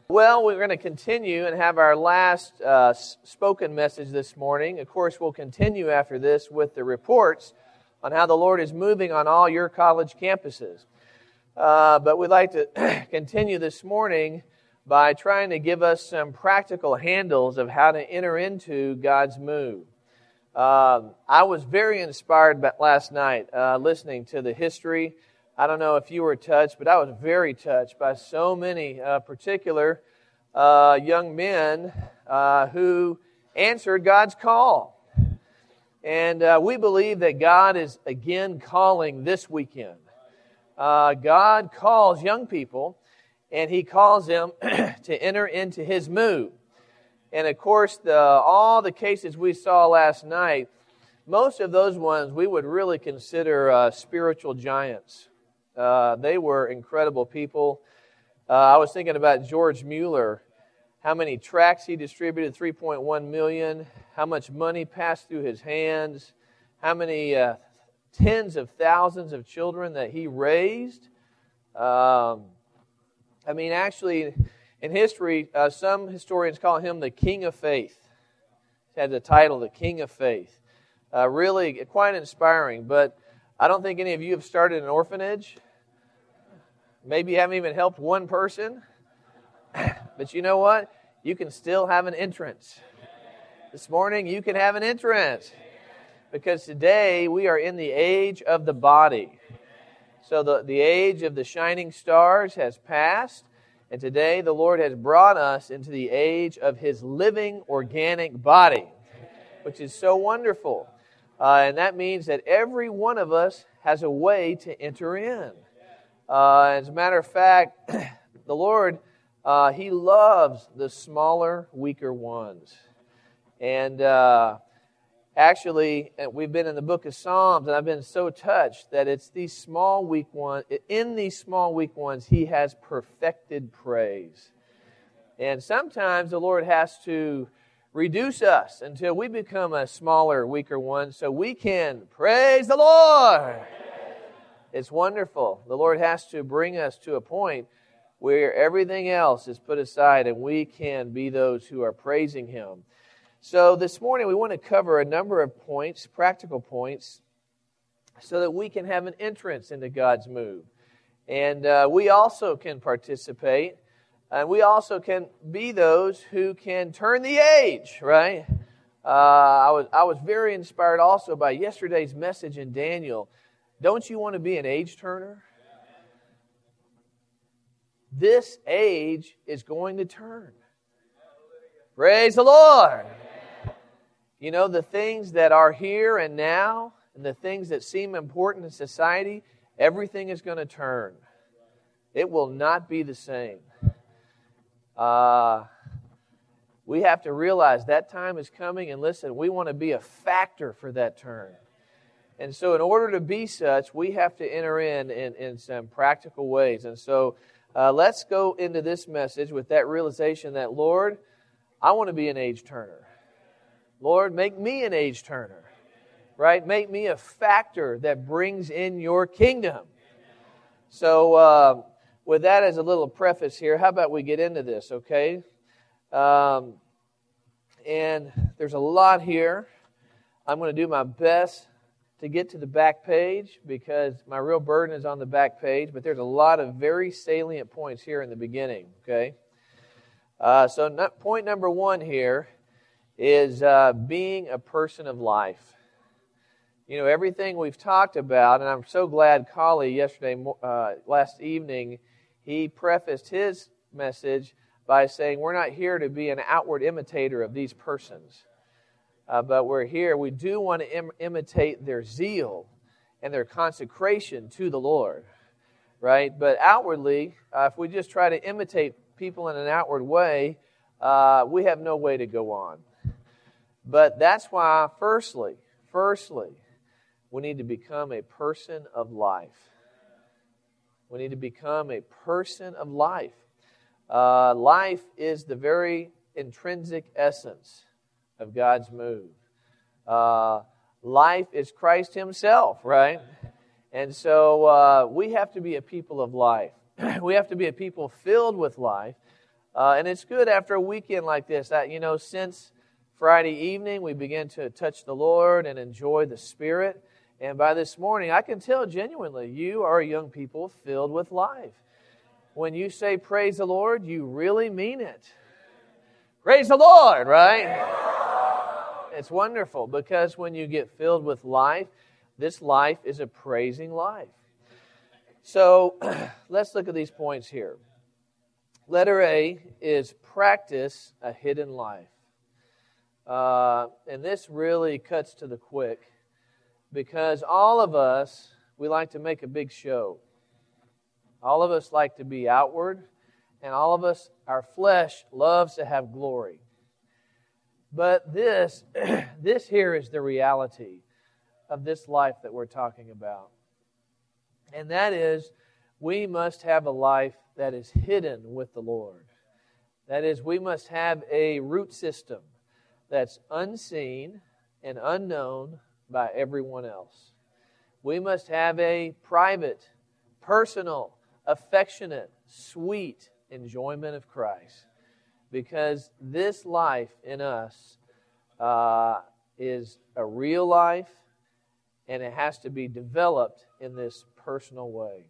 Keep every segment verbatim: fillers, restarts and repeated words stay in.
Well, we're going to continue and have our last uh, spoken message this morning. Of course, we'll continue after this with the reports on how the Lord is moving on all your college campuses. Uh, but we'd like to continue this morning by trying to give us some practical handles of how to enter into God's move. Uh, I was very inspired last night uh, listening to the history. I don't know if you were touched, but I was very touched by so many uh, particular uh, young men uh, who answered God's call. And uh, we believe that God is again calling this weekend. Uh, God calls young people, and He calls them to enter into His move. And of course, the, all the cases we saw last night, most of those ones we would really consider uh, spiritual giants. Uh, they were incredible people. Uh, I was thinking about George Mueller, how many tracts he distributed, three point one million, how much money passed through his hands, how many uh, tens of thousands of children that he raised. Um, I mean, actually, in history, uh, some historians call him the King of Faith. He had the title, the King of Faith. Uh, really quite inspiring, but I don't think any of you have started an orphanage. Maybe you haven't even helped one person. But you know what? You can still have an entrance. This morning, you can have an entrance. Because today, we are in the age of the body. So the, the age of the shining stars has passed. And today, the Lord has brought us into the age of His living organic body, which is so wonderful. Uh, and that means that every one of us has a way to enter in. Uh, as a matter of fact, the Lord, uh, He loves the smaller, weaker ones. And uh, actually, we've been in the book of Psalms, and I've been so touched that it's these small, weak ones. In these small, weak ones, He has perfected praise. And sometimes the Lord has to reduce us until we become a smaller, weaker one so we can praise the Lord. It's wonderful. The Lord has to bring us to a point where everything else is put aside and we can be those who are praising Him. So this morning we want to cover a number of points, practical points, so that we can have an entrance into God's move. And uh, we also can participate. And we also can be those who can turn the age, right? Uh, I was I was very inspired also by yesterday's message in Daniel. Don't you want to be an age turner? This age is going to turn. Praise the Lord. You know, the things that are here and now, and the things that seem important in society, everything is going to turn. It will not be the same. Uh, we have to realize that time is coming, and listen, we want to be a factor for that turn. And so in order to be such, we have to enter in in, in some practical ways. And so uh, let's go into this message with that realization that, Lord, I want to be an age turner. Lord, make me an age turner, right? Make me a factor that brings in your kingdom. So, uh, with that as a little preface here, how about we get into this, okay? Um, and there's a lot here. I'm going to do my best to get to the back page because my real burden is on the back page, but there's a lot of very salient points here in the beginning, okay? Uh, so not, point number one here is uh, being a person of life. You know, everything we've talked about, and I'm so glad Collie yesterday, uh, last evening, he prefaced his message by saying we're not here to be an outward imitator of these persons, uh, but we're here, we do want to im- imitate their zeal and their consecration to the Lord, right? But outwardly, uh, if we just try to imitate people in an outward way, uh, we have no way to go on. But that's why, firstly, firstly, we need to become a person of life. We need to become a person of life. Uh, life is the very intrinsic essence of God's move. Uh, life is Christ Himself, right? And so uh, we have to be a people of life. We have to be a people filled with life. Uh, and it's good after a weekend like this. That, you know, since Friday evening, we begin to touch the Lord and enjoy the Spirit. And by this morning, I can tell genuinely, you are young people filled with life. When you say praise the Lord, you really mean it. Praise the Lord, right? It's wonderful because when you get filled with life, this life is a praising life. So let's look at these points here. Letter A is practice a hidden life. Uh, and this really cuts to the quick because all of us, we like to make a big show. All of us like to be outward, and all of us, our flesh loves to have glory. But this, this here is the reality of this life that we're talking about. And that is, we must have a life that is hidden with the Lord. That is, we must have a root system that's unseen and unknown by everyone else. We must have a private, personal, affectionate, sweet enjoyment of Christ. Because this life in us uh, is a real life, and it has to be developed in this personal way.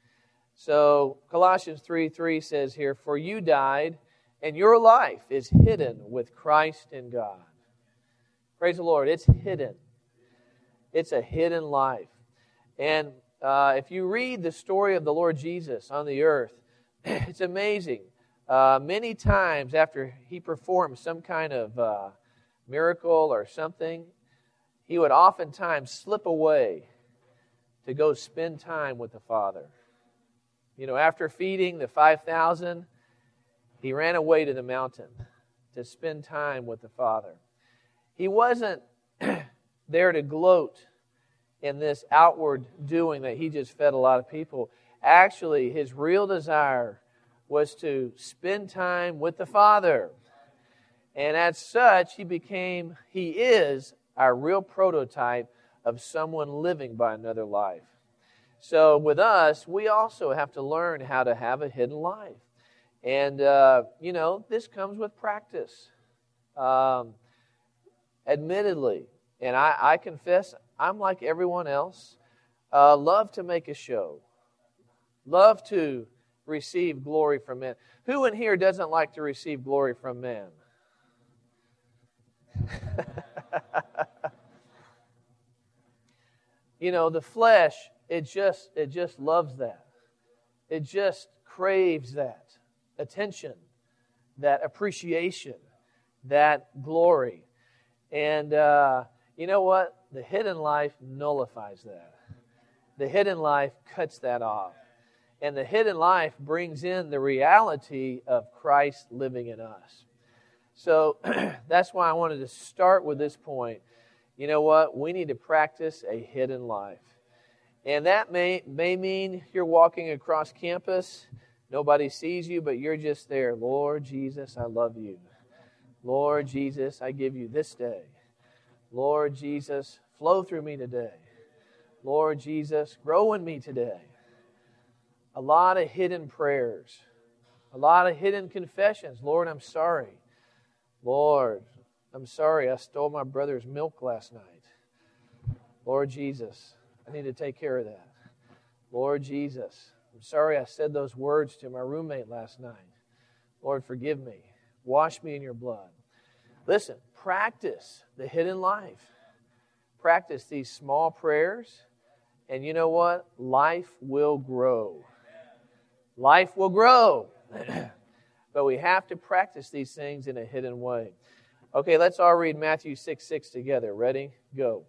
So Colossians three three says here, "For you died, and your life is hidden with Christ in God." Praise the Lord. It's hidden. It's a hidden life. And uh, if you read the story of the Lord Jesus on the earth, it's amazing. Uh, many times after He performed some kind of uh, miracle or something, He would oftentimes slip away to go spend time with the Father. You know, after feeding the five thousand, He ran away to the mountain to spend time with the Father. He wasn't there to gloat in this outward doing that He just fed a lot of people. Actually, His real desire was to spend time with the Father. And as such, He became, He is our real prototype of someone living by another life. So with us, we also have to learn how to have a hidden life. And, uh, you know, this comes with practice. Um, admittedly, and I, I confess, I'm like everyone else, uh, love to make a show. Love to receive glory from men. Who in here doesn't like to receive glory from men? You know, the flesh, it just it just loves that. It just craves that attention, that appreciation, that glory. And uh, you know what? The hidden life nullifies that. The hidden life cuts that off. And the hidden life brings in the reality of Christ living in us. So that's why I wanted to start with this point. You know what? We need to practice a hidden life. And that may, may mean you're walking across campus, nobody sees you, but you're just there. Lord Jesus, I love you. Lord Jesus, I give you this day. Lord Jesus, flow through me today. Lord Jesus, grow in me today. A lot of hidden prayers. A lot of hidden confessions. Lord, I'm sorry. Lord, I'm sorry I stole my brother's milk last night. Lord Jesus, I need to take care of that. Lord Jesus, I'm sorry I said those words to my roommate last night. Lord, forgive me. Wash me in your blood. Listen, practice the hidden life. Practice these small prayers. And you know what? Life will grow. Life will grow. But we have to practice these things in a hidden way. Okay, let's all read Matthew six six together. Ready? Go.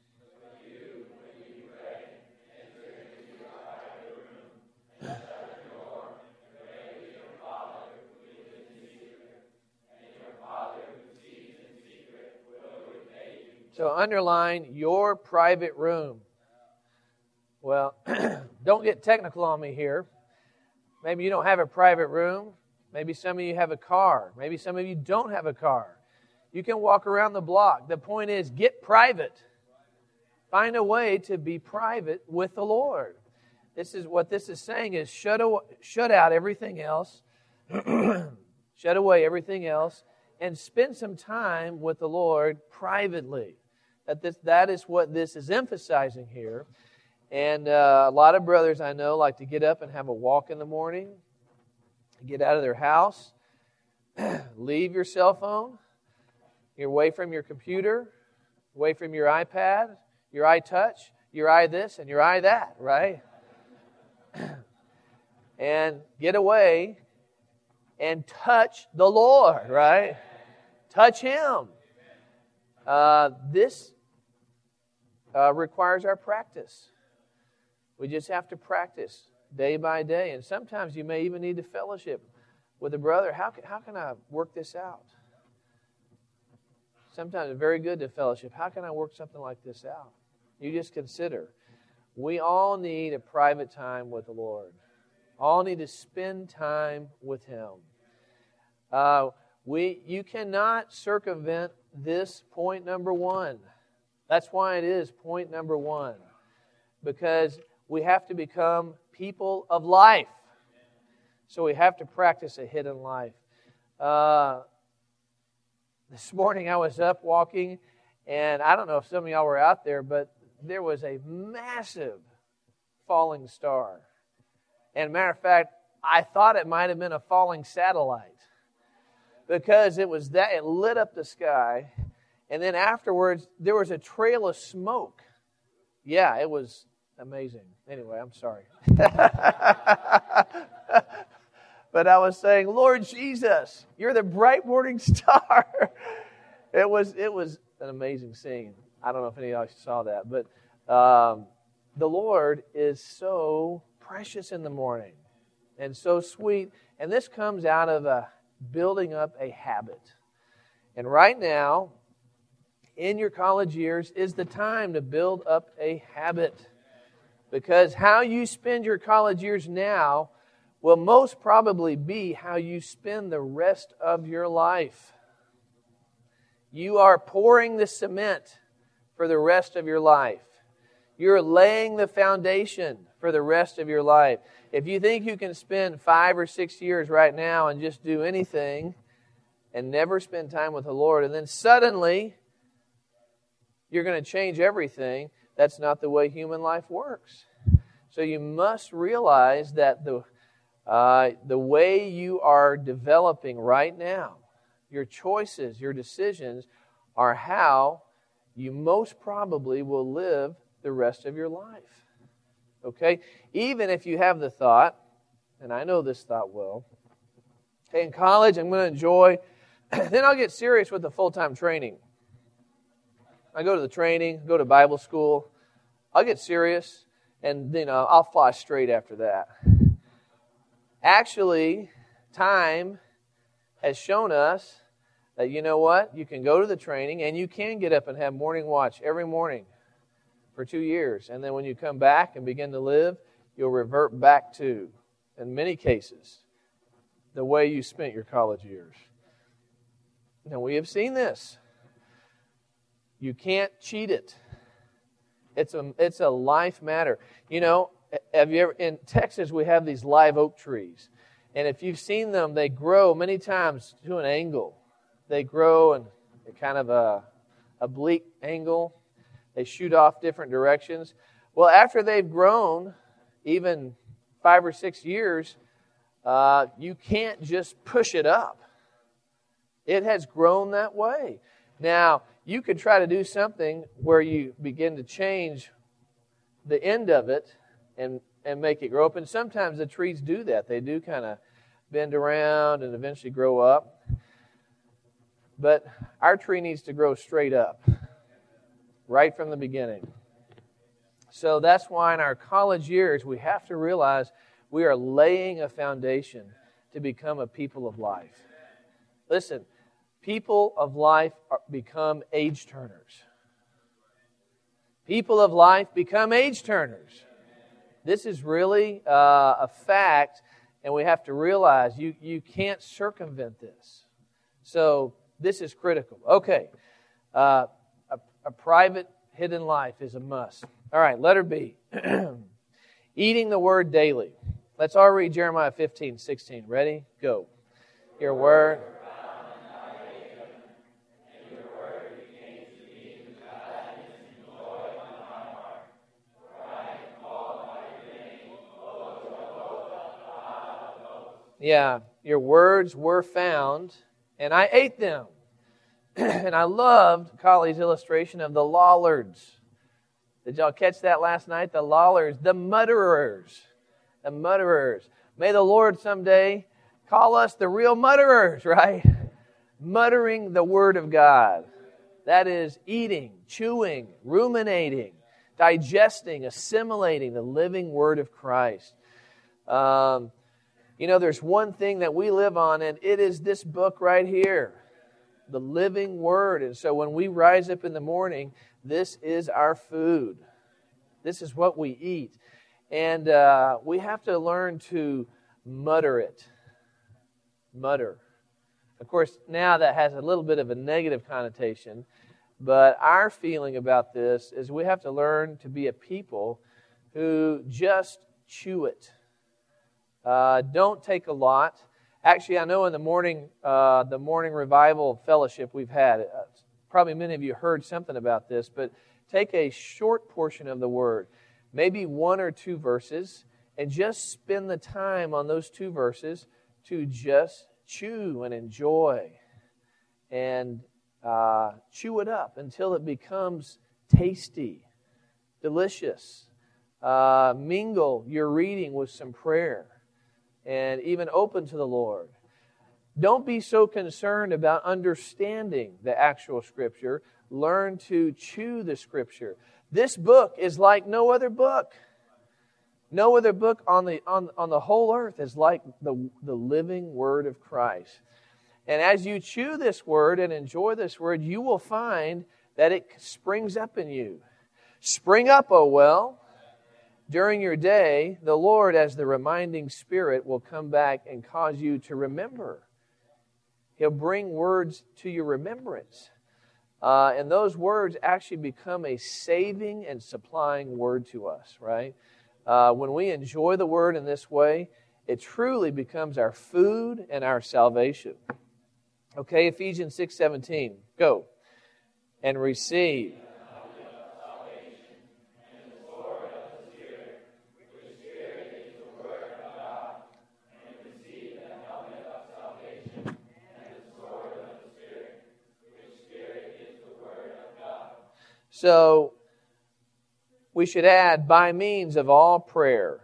So underline your private room. Well, don't get technical on me here. Maybe you don't have a private room. Maybe some of you have a car. Maybe some of you don't have a car. You can walk around the block. The point is, get private. Find a way to be private with the Lord. This is what this is saying is shut, shut out everything else Shut away everything else and spend some time with the Lord privately. That this, that is what this is emphasizing here. And uh, a lot of brothers I know like to get up and have a walk in the morning, get out of their house, leave your cell phone, you're away from your computer, away from your iPad, your iTouch, your eye this and your eye that, right? And get away and touch the Lord, right? Touch Him. Uh, this uh, requires our practice. We just have to practice day by day. And sometimes you may even need to fellowship with a brother. How can, how can I work this out? Sometimes it's very good to fellowship. How can I work something like this out? You just consider. We all need a private time with the Lord. All need to spend time with Him. Uh, we, you cannot circumvent this point number one. That's why it is point number one. Because we have to become people of life. So we have to practice a hidden life. Uh, this morning I was up walking, and I don't know if some of y'all were out there, but there was a massive falling star. And matter of fact, I thought it might have been a falling satellite. Because it was that, it lit up the sky, and then afterwards there was a trail of smoke. Yeah, it was amazing. Anyway, I'm sorry. But I was saying, Lord Jesus, you're the bright morning star. It was it was an amazing scene. I don't know if any of you saw that, but um, the Lord is so precious in the morning and so sweet. And this comes out of a building up a habit. And right now, in your college years, is the time to build up a habit. Because how you spend your college years now will most probably be how you spend the rest of your life. You are pouring the cement for the rest of your life. You're laying the foundation for the rest of your life. If you think you can spend five or six years right now and just do anything and never spend time with the Lord, and then suddenly you're going to change everything, that's not the way human life works. So you must realize that the uh, the way you are developing right now, your choices, your decisions, are how you most probably will live the rest of your life. Okay? Even if you have the thought, and I know this thought well, hey, in college I'm going to enjoy, then I'll get serious with the full-time training. I go to the training, go to Bible school, I'll get serious, and you know, I'll fly straight after that. Actually, time has shown us that, you know what, you can go to the training and you can get up and have morning watch every morning for two years. And then when you come back and begin to live, you'll revert back to, in many cases, the way you spent your college years. Now, we have seen this. You can't cheat it. It's a, it's a life matter. You know, have you ever, in Texas, we have these live oak trees. And if you've seen them, they grow many times to an angle. They grow in kind of a oblique angle. They shoot off different directions. Well, after they've grown, even five or six years, uh, you can't just push it up. It has grown that way. Now, you could try to do something where you begin to change the end of it and, and make it grow up. And sometimes the trees do that. They do kind of bend around and eventually grow up. But our tree needs to grow straight up, right from the beginning. So that's why in our college years, we have to realize we are laying a foundation to become a people of life. Listen, people of life are, become age turners. People of life become age turners. This is really uh, a fact, and we have to realize you, you can't circumvent this. So this is critical. Okay, uh, a, a private hidden life is a must. All right, letter B. Eating the Word daily. Let's all read Jeremiah fifteen, sixteen. Ready? Go. Your word. Yeah, your words were found, and I ate them. And I loved Colley's illustration of the Lollards. Did y'all catch that last night? The Lollards, the mutterers. The mutterers. May the Lord someday call us the real mutterers, right? Muttering the Word of God. That is eating, chewing, ruminating, digesting, assimilating the living Word of Christ. Um... You know, there's one thing that we live on, and it is this book right here, the living Word. And so when we rise up in the morning, this is our food. This is what we eat. And uh, we have to learn to mutter it. Mutter. Of course, now that has a little bit of a negative connotation, but our feeling about this is we have to learn to be a people who just chew it. Uh, don't take a lot. Actually, I know in the morning, uh, the morning revival fellowship we've had, uh, probably many of you heard something about this, but take a short portion of the Word, maybe one or two verses, and just spend the time on those two verses to just chew and enjoy and uh, chew it up until it becomes tasty, delicious. Uh, mingle your reading with some prayer. And even open to the Lord. Don't be so concerned about understanding the actual Scripture. Learn to chew the Scripture. This book is like no other book. No other book on the on, on the whole earth is like the, the living Word of Christ. And as you chew this Word and enjoy this Word, you will find that it springs up in you. Spring up, O well. During your day, the Lord, as the reminding Spirit, will come back and cause you to remember. He'll bring words to your remembrance. Uh, and those words actually become a saving and supplying word to us, right? Uh, when we enjoy the Word in this way, it truly becomes our food and our salvation. Okay, Ephesians six seventeen. Go. And receive. So, we should add, by means of all prayer.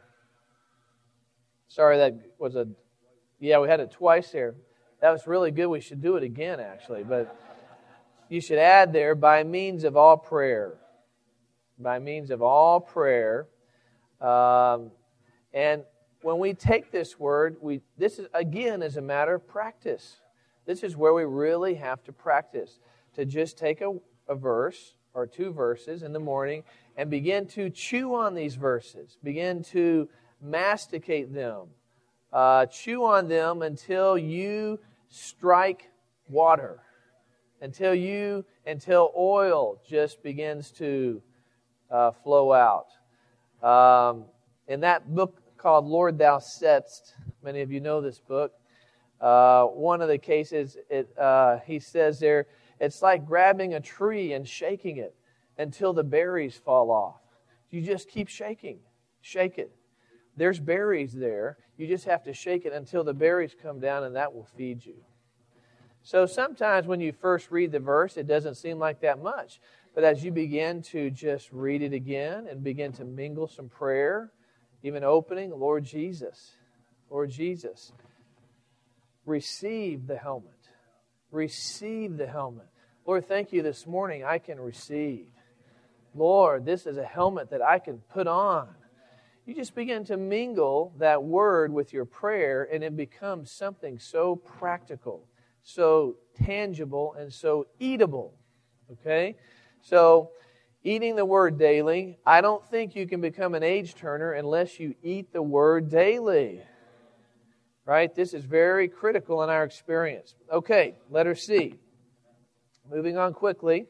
Sorry, that was a, yeah, we had it twice there. That was really good. We should do it again, actually. But you should add there, by means of all prayer. By means of all prayer. Um, and when we take this word, we this is again is a matter of practice. This is where we really have to practice. To just take a, a verse or two verses in the morning and begin to chew on these verses. Begin to masticate them. Uh, chew on them until you strike water. Until you, until oil just begins to uh, flow out. Um, in that book called Lord Thou Saidst, many of you know this book, uh, one of the cases, it, uh, he says there, it's like grabbing a tree and shaking it until the berries fall off. You just keep shaking. Shake it. There's berries there. You just have to shake it until the berries come down, and that will feed you. So sometimes when you first read the verse, it doesn't seem like that much. But as you begin to just read it again and begin to mingle some prayer, even opening, Lord Jesus, Lord Jesus, receive the helmet. Receive the helmet. Lord, thank you this morning I can receive. Lord, this is a helmet that I can put on. You just begin to mingle that word with your prayer, and it becomes something so practical, so tangible, and so eatable. Okay? So, eating the word daily, I don't think you can become an age turner unless you eat the word daily. Right? This is very critical in our experience. Okay, letter C. Moving on quickly.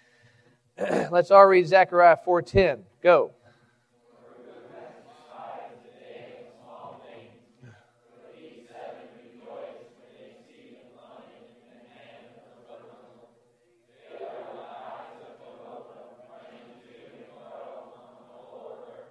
Let's all read Zechariah four ten. Go.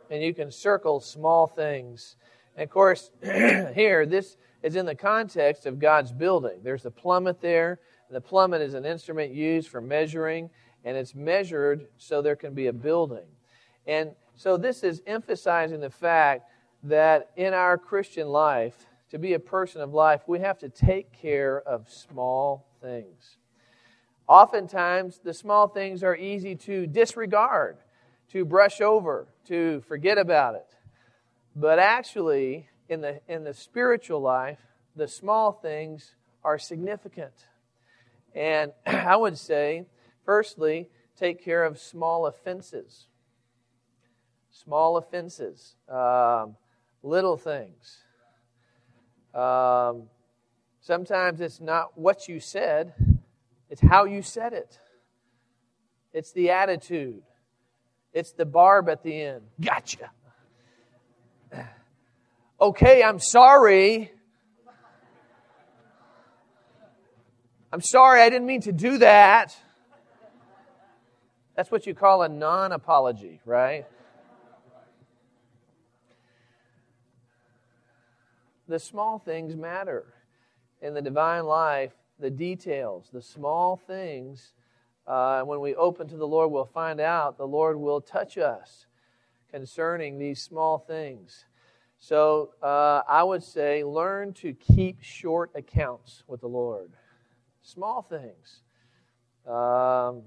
And you can circle small things. And of course, here, this is in the context of God's building. There's a plummet there. And the plummet is an instrument used for measuring, and it's measured so there can be a building. And so this is emphasizing the fact that in our Christian life, to be a person of life, we have to take care of small things. Oftentimes, the small things are easy to disregard, to brush over, to forget about it. But actually, in the in the spiritual life, the small things are significant. And I would say, firstly, take care of small offenses. Small offenses, um, little things. Um, sometimes it's not what you said, it's how you said it. It's the attitude. It's the barb at the end. Gotcha. Okay, I'm sorry. I'm sorry, I didn't mean to do that. That's what you call a non-apology, right? The small things matter. In the divine life, the details, the small things, uh, when we open to the Lord, we'll find out the Lord will touch us concerning these small things. So uh, I would say learn to keep short accounts with the Lord. Small things. Um,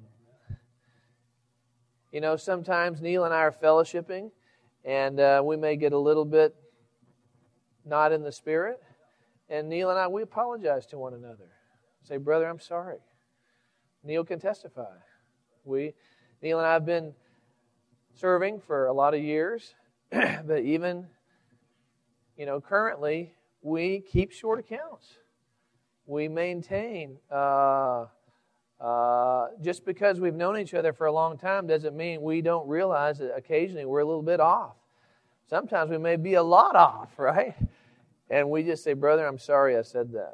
you know, sometimes Neil and I are fellowshipping, and uh, we may get a little bit not in the spirit. And Neil and I, we apologize to one another. Say, brother, I'm sorry. Neil can testify. We, Neil and I have been serving for a lot of years, but even, you know, currently, we keep short accounts. We maintain, uh, uh, just because we've known each other for a long time doesn't mean we don't realize that occasionally we're a little bit off. Sometimes we may be a lot off, right? And we just say, brother, I'm sorry I said that.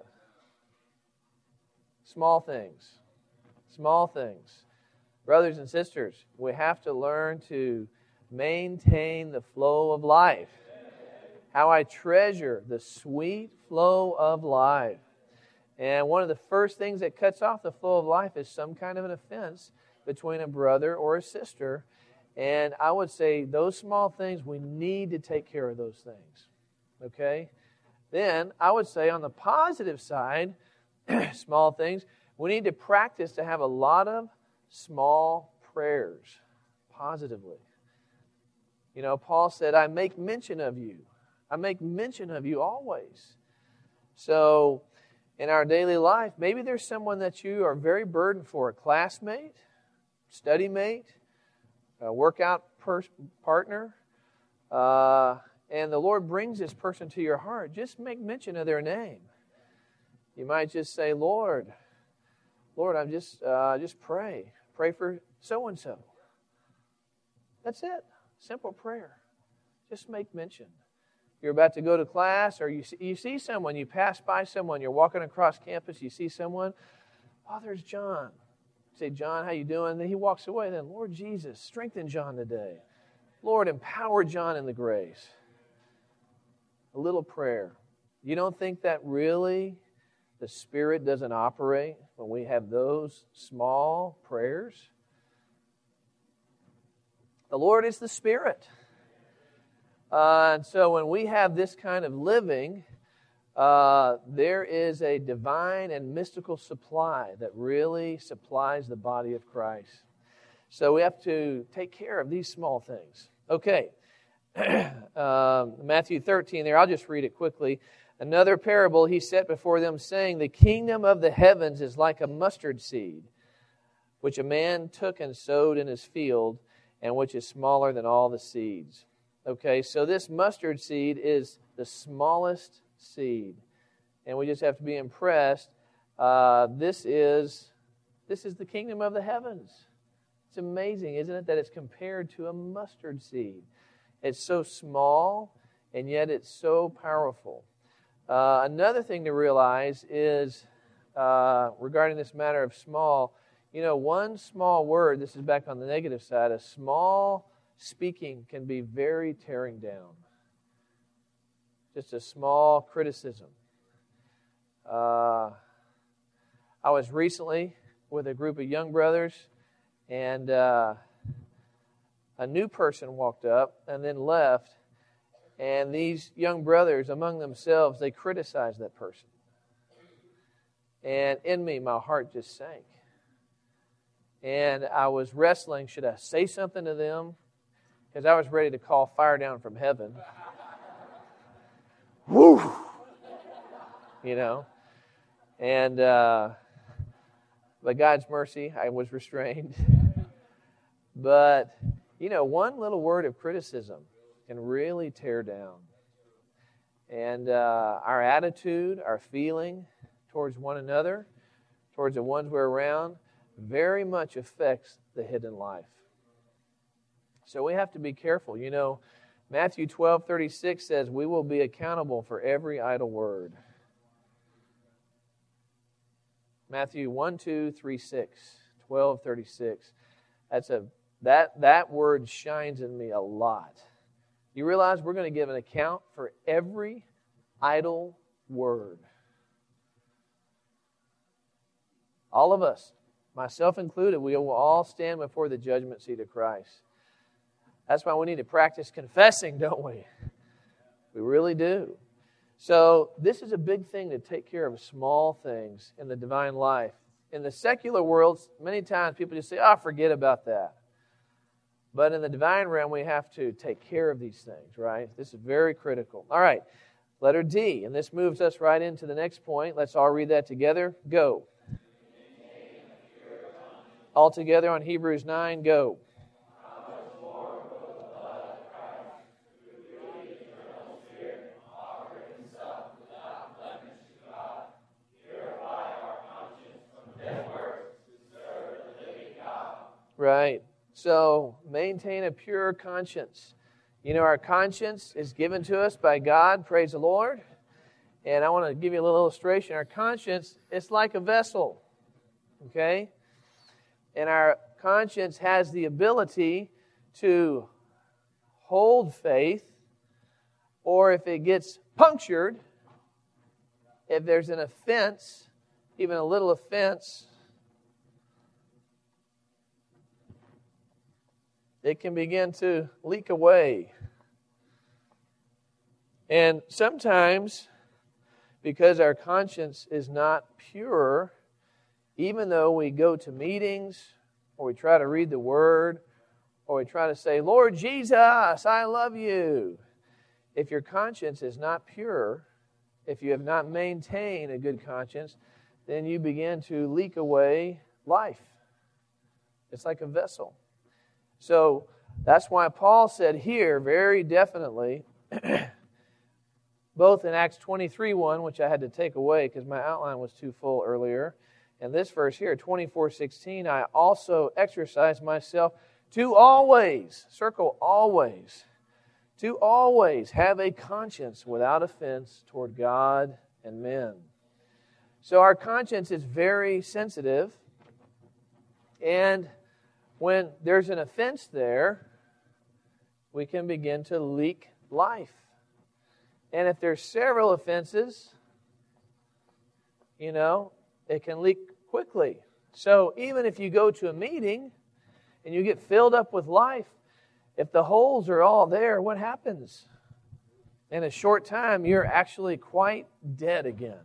Small things. Small things. Brothers and sisters, we have to learn to maintain the flow of life. How I treasure the sweet flow of life. And one of the first things that cuts off the flow of life is some kind of an offense between a brother or a sister. And I would say those small things, we need to take care of those things. Okay? Then I would say on the positive side, small things, we need to practice to have a lot of small prayers positively. You know, Paul said, I make mention of you. I make mention of you always. So in our daily life, maybe there's someone that you are very burdened for, a classmate, study mate, a workout pers- partner, uh, and the Lord brings this person to your heart. Just make mention of their name. You might just say, Lord, Lord, I'm just, uh, just pray. Pray for so-and-so. That's it. Simple prayer. Just make mention. You're about to go to class, or you see, you see someone, you pass by someone, you're walking across campus, you see someone, oh, there's John. You say, John, how you doing? And then he walks away. Then, Lord Jesus, strengthen John today. Lord, empower John in the grace. A little prayer. You don't think that really the Spirit doesn't operate when we have those small prayers? The Lord is the Spirit. Uh, and so when we have this kind of living, uh, there is a divine and mystical supply that really supplies the body of Christ. So we have to take care of these small things. Okay. uh, Matthew thirteen there, I'll just read it quickly. Another parable he set before them, saying, the kingdom of the heavens is like a mustard seed, which a man took and sowed in his field, and which is smaller than all the seeds. Okay, so this mustard seed is the smallest seed. And we just have to be impressed. Uh, this is this is the kingdom of the heavens. It's amazing, isn't it, that it's compared to a mustard seed. It's so small, and yet it's so powerful. Uh, another thing to realize is, uh, regarding this matter of small, you know, one small word, this is back on the negative side, a small speaking can be very tearing down. Just a small criticism. Uh, I was recently with a group of young brothers, and uh, a new person walked up and then left, and these young brothers among themselves, they criticized that person. And in me, my heart just sank. And I was wrestling, should I say something to them? Because I was ready to call fire down from heaven. Woo! You know? And uh, by God's mercy, I was restrained. But, you know, one little word of criticism can really tear down. And uh, our attitude, our feeling towards one another, towards the ones we're around, very much affects the hidden life. So we have to be careful. You know, Matthew twelve thirty-six says, we will be accountable for every idle word. Matthew one, two, three, six, twelve thirty-six. That's a that that word shines in me a lot. You realize we're going to give an account for every idle word. All of us, myself included, we will all stand before the judgment seat of Christ. That's why we need to practice confessing, don't we? We really do. So this is a big thing to take care of small things in the divine life. In the secular world, many times people just say, oh, forget about that. But in the divine realm, we have to take care of these things, right? This is very critical. All right, letter D. And this moves us right into the next point. Let's all read that together. Go. All together on Hebrews nine, go. Right. So, maintain a pure conscience. You know, our conscience is given to us by God. Praise the Lord. And I want to give you a little illustration. Our conscience, it's like a vessel. Okay? And our conscience has the ability to hold faith, or if it gets punctured, if there's an offense, even a little offense, it can begin to leak away. And sometimes, because our conscience is not pure, even though we go to meetings, or we try to read the Word, or we try to say, Lord Jesus, I love you. If your conscience is not pure, if you have not maintained a good conscience, then you begin to leak away life. It's like a vessel. So that's why Paul said here very definitely, both in Acts twenty-three one, which I had to take away because my outline was too full earlier, and this verse here, twenty-four sixteen, I also exercise myself to always, circle always, to always have a conscience without offense toward God and men. So our conscience is very sensitive, and when there's an offense there, we can begin to leak life. And if there's several offenses, you know, it can leak quickly. So even if you go to a meeting and you get filled up with life, if the holes are all there, what happens? In a short time, you're actually quite dead again.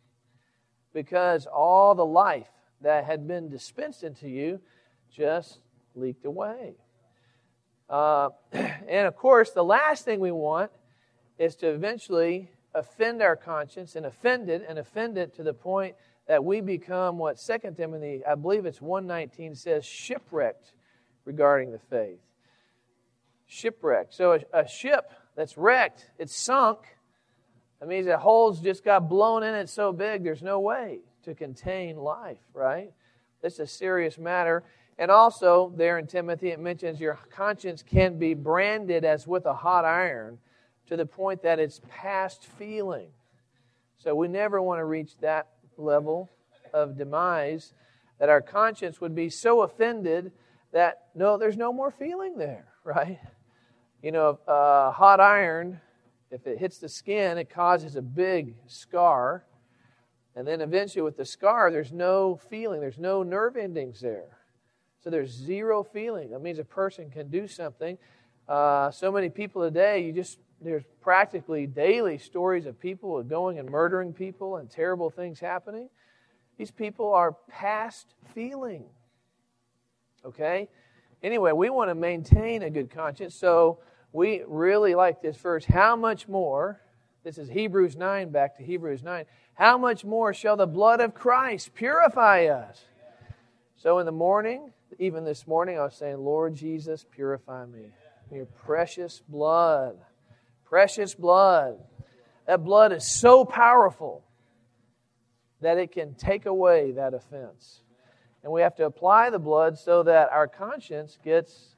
Because all the life that had been dispensed into you just leaked away. Uh, and of course, the last thing we want is to eventually offend our conscience and offend it and offend it to the point that we become what Second Timothy, I believe it's one nineteen, says, shipwrecked regarding the faith. Shipwrecked. So a, a ship that's wrecked, it's sunk. That means the holes just got blown in it so big, there's no way to contain life, right? It's a serious matter. And also, there in Timothy, it mentions your conscience can be branded as with a hot iron to the point that it's past feeling. So we never want to reach that level of demise, that our conscience would be so offended that, no, there's no more feeling there. right? You know, uh, hot iron, if it hits the skin, it causes a big scar. And then eventually with the scar, there's no feeling. There's no nerve endings there. So there's zero feeling. That means a person can do something. Uh, so many people today, you just there's practically daily stories of people going and murdering people and terrible things happening. These people are past feeling. Okay? Anyway, we want to maintain a good conscience. So we really like this verse. How much more, this is Hebrews nine, back to Hebrews nine. How much more shall the blood of Christ purify us? So in the morning, even this morning, I was saying, Lord Jesus, purify me. Your precious blood. Precious blood. That blood is so powerful that it can take away that offense. And we have to apply the blood so that our conscience gets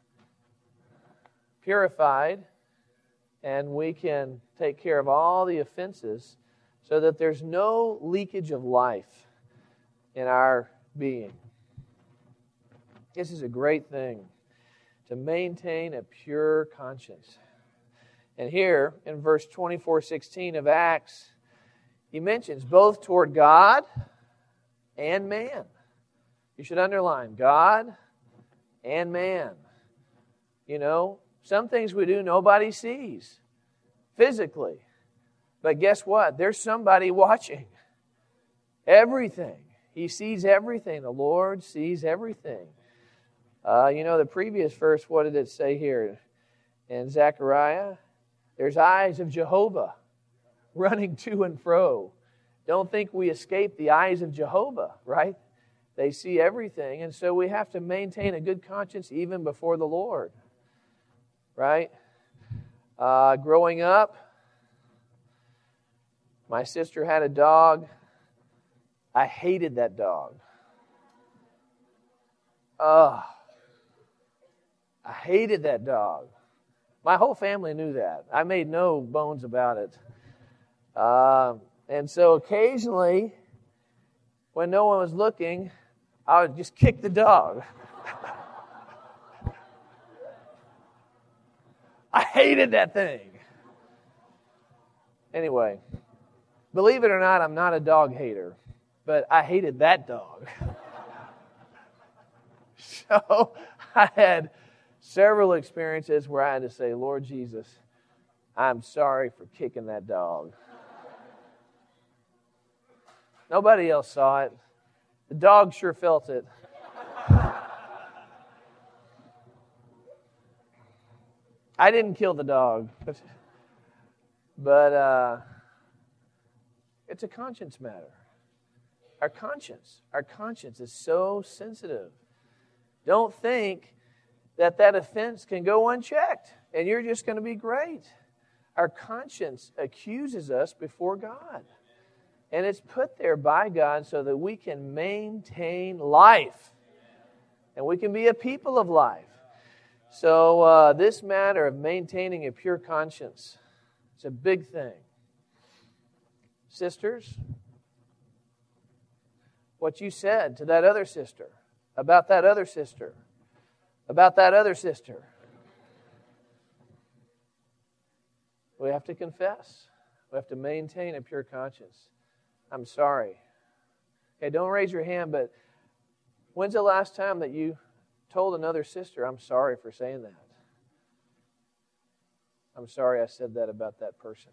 purified and we can take care of all the offenses so that there's no leakage of life in our being. This is a great thing, to maintain a pure conscience. And here, in verse twenty-four sixteen of Acts, he mentions both toward God and man. You should underline God and man. You know, some things we do nobody sees physically. But guess what? There's somebody watching everything. He sees everything. The Lord sees everything. Uh, you know, the previous verse, what did it say here? In Zechariah, there's eyes of Jehovah running to and fro. Don't think we escape the eyes of Jehovah, right? They see everything. And so we have to maintain a good conscience even before the Lord, right? Uh, growing up, my sister had a dog. I hated that dog. Ugh. I hated that dog. My whole family knew that. I made no bones about it. Uh, and so occasionally, when no one was looking, I would just kick the dog. I hated that thing. Anyway, believe it or not, I'm not a dog hater, but I hated that dog. So I had several experiences where I had to say, Lord Jesus, I'm sorry for kicking that dog. Nobody else saw it. The dog sure felt it. I didn't kill the dog. But, but uh, it's a conscience matter. Our conscience, our conscience is so sensitive. Don't think that that offense can go unchecked and you're just going to be great. Our conscience accuses us before God. And it's put there by God so that we can maintain life. And we can be a people of life. So uh, this matter of maintaining a pure conscience, it's a big thing. Sisters, what you said to that other sister, about that other sister, about that other sister, we have to confess. We have to maintain a pure conscience. I'm sorry. Okay, don't raise your hand, but when's the last time that you told another sister, I'm sorry for saying that? I'm sorry I said that about that person.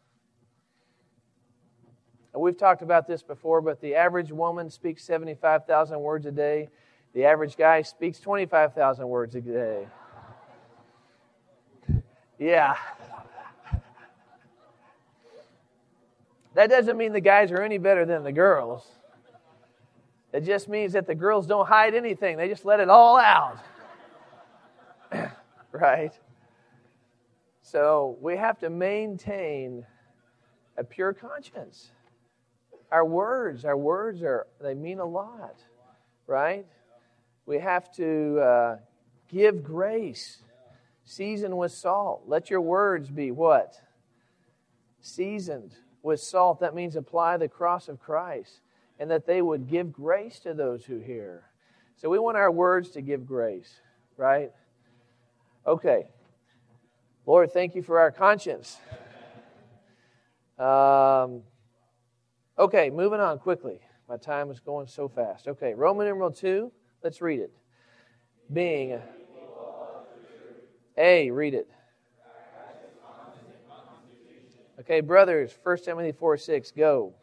And we've talked about this before, but the average woman speaks seventy-five thousand words a day. The average guy speaks twenty-five thousand words a day. Yeah. That doesn't mean the guys are any better than the girls. It just means that the girls don't hide anything. They just let it all out. Right? So we have to maintain a pure conscience. Our words, our words are, they mean a lot. Right? We have to uh, give grace. Season with salt. Let your words be what? Seasoned with salt. That means apply the cross of Christ. And that they would give grace to those who hear. So we want our words to give grace, right? Okay. Lord, thank you for our conscience. Um, okay, moving on quickly. My time is going so fast. Okay, Roman numeral two, let's read it. Being A, read it. Okay, brothers, First Timothy four six, go.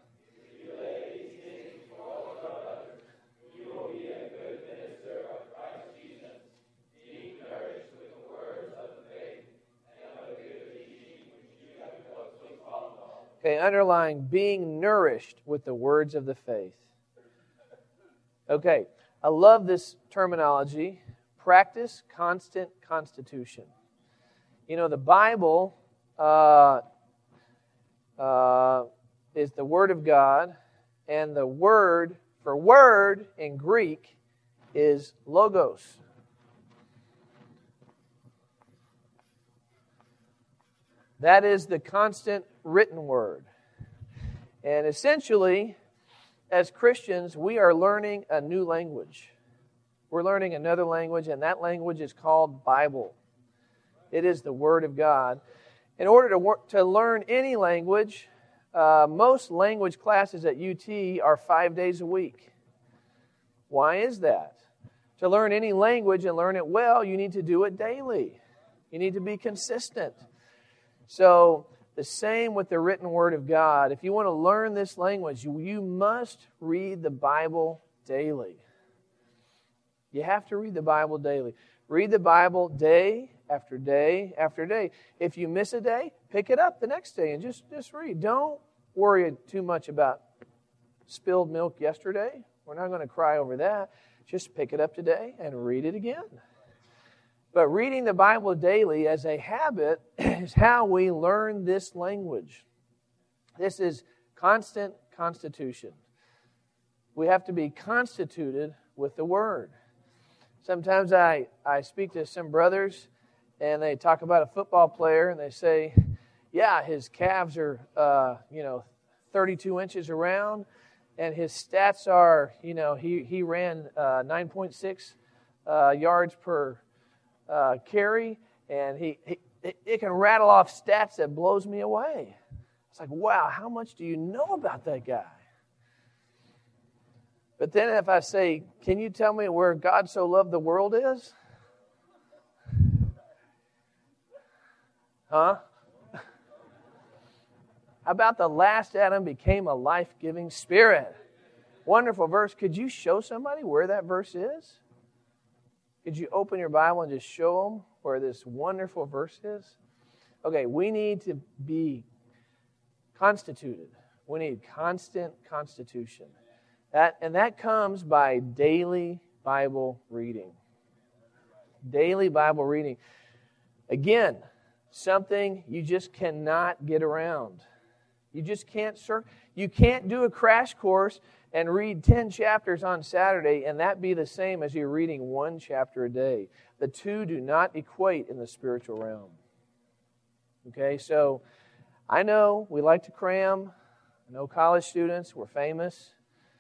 Okay, underlying being nourished with the words of the faith. Okay, I love this terminology. Practice constant constitution. You know, the Bible uh, uh, is the Word of God, and the word for word in Greek is logos. That is the constant written word. And essentially, as Christians, we are learning a new language. We're learning another language, and that language is called Bible. It is the Word of God. In order to work, to learn any language, uh, most language classes at U T are five days a week. Why is that? To learn any language and learn it well, you need to do it daily. You need to be consistent. So, the same with the written Word of God. If you want to learn this language, you, you must read the Bible daily. You have to read the Bible daily. Read the Bible day after day after day. If you miss a day, pick it up the next day and just, just read. Don't worry too much about spilled milk yesterday. We're not going to cry over that. Just pick it up today and read it again. But reading the Bible daily as a habit is how we learn this language. This is constant constitution. We have to be constituted with the Word. Sometimes I, I speak to some brothers and they talk about a football player and they say, yeah, his calves are, uh, you know, thirty-two inches around and his stats are, you know, he, he ran uh, nine point six uh, yards per Uh, carry, and he, he it can rattle off stats that blows me away. It's like, wow, how much do you know about that guy? But then if I say, can you tell me where God so loved the world is? Huh? How about the last Adam became a life-giving spirit? Wonderful verse. Could you show somebody where that verse is? Could you open your Bible and just show them where this wonderful verse is? Okay, we need to be constituted. We need constant constitution. That, and that comes by daily Bible reading. Daily Bible reading. Again, something you just cannot get around. You just can't search. You can't do a crash course and read ten chapters on Saturday and that be the same as you're reading one chapter a day. The two do not equate in the spiritual realm. Okay, so I know we like to cram. I know college students, we're famous.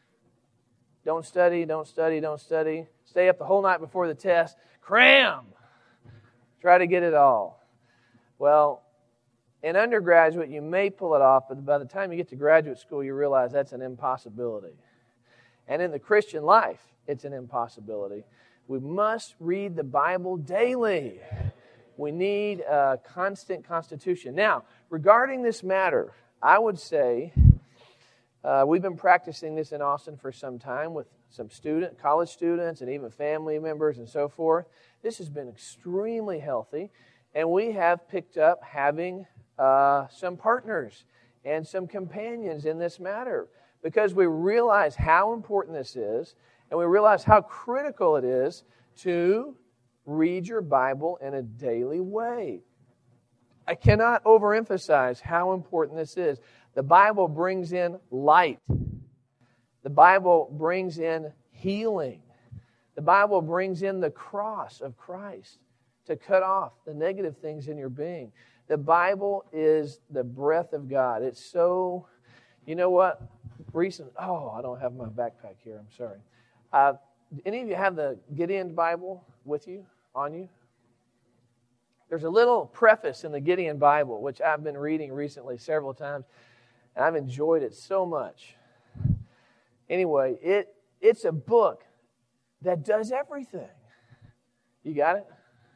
Don't study, don't study, don't study. Stay up the whole night before the test. Cram! Try to get it all. Well, in undergraduate, you may pull it off, but by the time you get to graduate school, you realize that's an impossibility. And in the Christian life, it's an impossibility. We must read the Bible daily. We need a constant constitution. Now, regarding this matter, I would say uh, we've been practicing this in Austin for some time with some student, college students, and even family members and so forth. This has been extremely healthy, and we have picked up having Uh, some partners and some companions in this matter because we realize how important this is and we realize how critical it is to read your Bible in a daily way. I cannot overemphasize how important this is. The Bible brings in light. The Bible brings in healing. The Bible brings in the cross of Christ to cut off the negative things in your being. The Bible is the breath of God. It's so, you know what? Recent, oh, I don't have my backpack here. I'm sorry. Uh, any of you have the Gideon Bible with you, on you? There's a little preface in the Gideon Bible, which I've been reading recently several times, and I've enjoyed it so much. Anyway, it it's a book that does everything. You got it?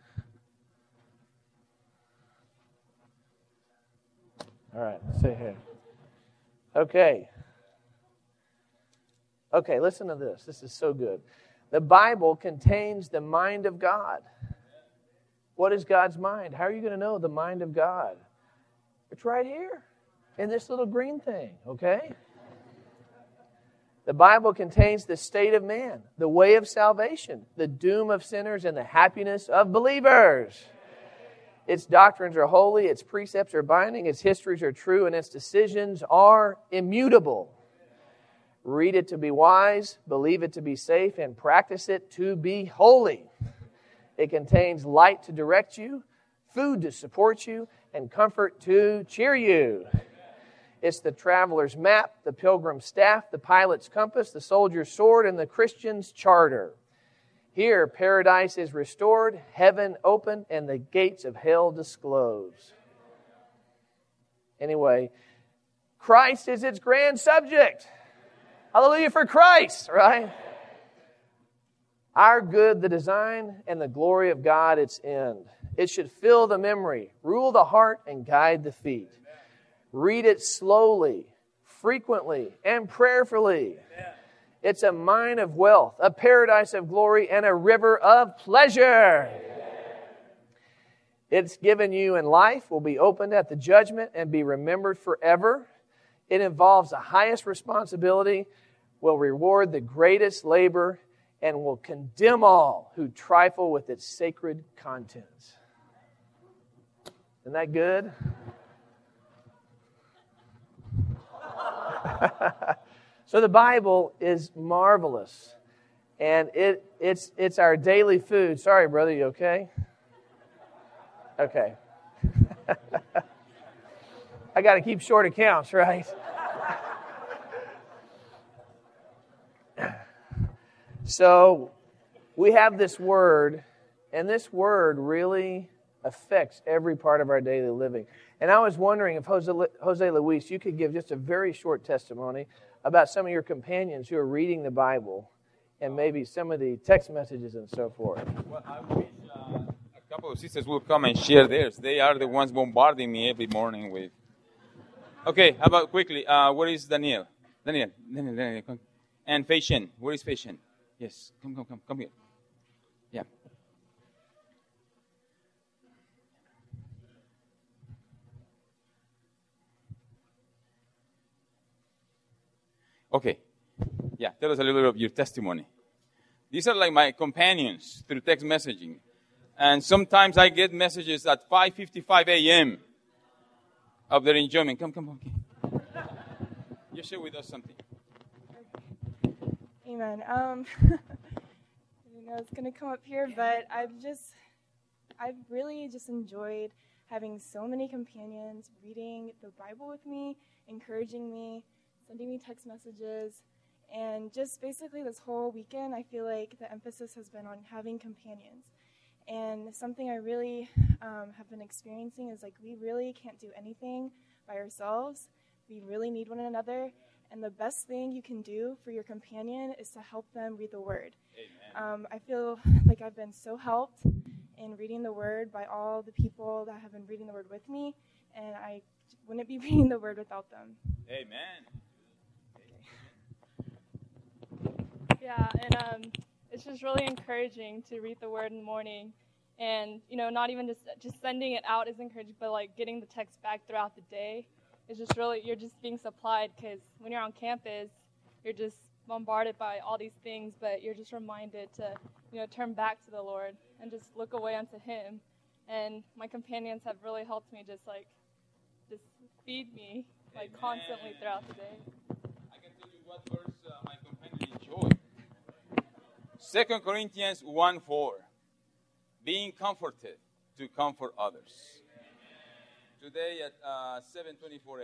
All right, say here. Okay. Okay, listen to this. This is so good. The Bible contains the mind of God. What is God's mind? How are you going to know the mind of God? It's right here in this little green thing, okay? The Bible contains the state of man, the way of salvation, the doom of sinners, and the happiness of believers. Its doctrines are holy, its precepts are binding, its histories are true, and its decisions are immutable. Read it to be wise, believe it to be safe, and practice it to be holy. It contains light to direct you, food to support you, and comfort to cheer you. It's the traveler's map, the pilgrim's staff, the pilot's compass, the soldier's sword, and the Christian's charter. Here, paradise is restored, heaven opened, and the gates of hell disclosed. Anyway, Christ is its grand subject. Hallelujah for Christ, right? Our good, the design, and the glory of God, its end. It should fill the memory, rule the heart, and guide the feet. Read it slowly, frequently, and prayerfully. It's a mine of wealth, a paradise of glory, and a river of pleasure. It's given you in life, will be opened at the judgment, and be remembered forever. It involves the highest responsibility, will reward the greatest labor, and will condemn all who trifle with its sacred contents. Isn't that good? So the Bible is marvelous, and it it's it's our daily food. Sorry, brother, you okay? Okay. I got to keep short accounts, right? So we have this word, and this word really affects every part of our daily living. And I was wondering if Jose, Jose Luis, you could give just a very short testimony about some of your companions who are reading the Bible and maybe some of the text messages and so forth. Well, I wish uh, a couple of sisters will come and share theirs. They are the ones bombarding me every morning with. Okay, how about quickly, uh, where is Daniel? Daniel, Daniel, Daniel, come. And Fei Shen. Where is Fei Shen? Yes, come, come, come, come here. Yeah. Okay. Yeah, tell us a little bit of your testimony. These are like my companions through text messaging. And sometimes I get messages at five fifty-five a.m. of their enjoyment. Come, come, come. Okay. You share with us something. Amen. Um, I didn't know it's going to come up here, but I've just, I've really just enjoyed having so many companions reading the Bible with me, encouraging me, sending me text messages, and just basically this whole weekend, I feel like the emphasis has been on having companions. And something I really um, have been experiencing is like we really can't do anything by ourselves. We really need one another. And the best thing you can do for your companion is to help them read the Word. Um, I feel like I've been so helped in reading the Word by all the people that have been reading the Word with me, and I wouldn't be reading the Word without them. Amen. Yeah, and um, it's just really encouraging to read the Word in the morning, and you know, not even just just sending it out is encouraging, but like getting the text back throughout the day is just really, you're just being supplied, because when you're on campus, you're just bombarded by all these things, but you're just reminded to, you know, turn back to the Lord and just look away unto Him. And my companions have really helped me just like just feed me like Amen. Constantly throughout the day. I can tell you what verse uh, my companion enjoyed. Second Corinthians one four. Being comforted to comfort others. Today at uh, seven twenty-four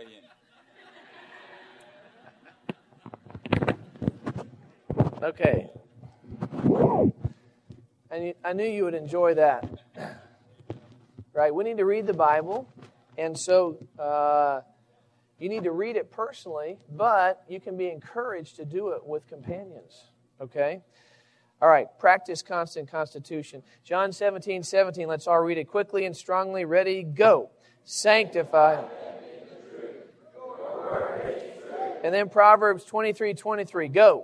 a.m. Okay. I knew, I knew you would enjoy that. right? We need to read the Bible, and so uh, you need to read it personally, but you can be encouraged to do it with companions, okay? All right, practice constant constitution. John seventeen, seventeen, let's all read it quickly and strongly. Ready, go. Sanctify. And then Proverbs twenty-three, twenty-three, go.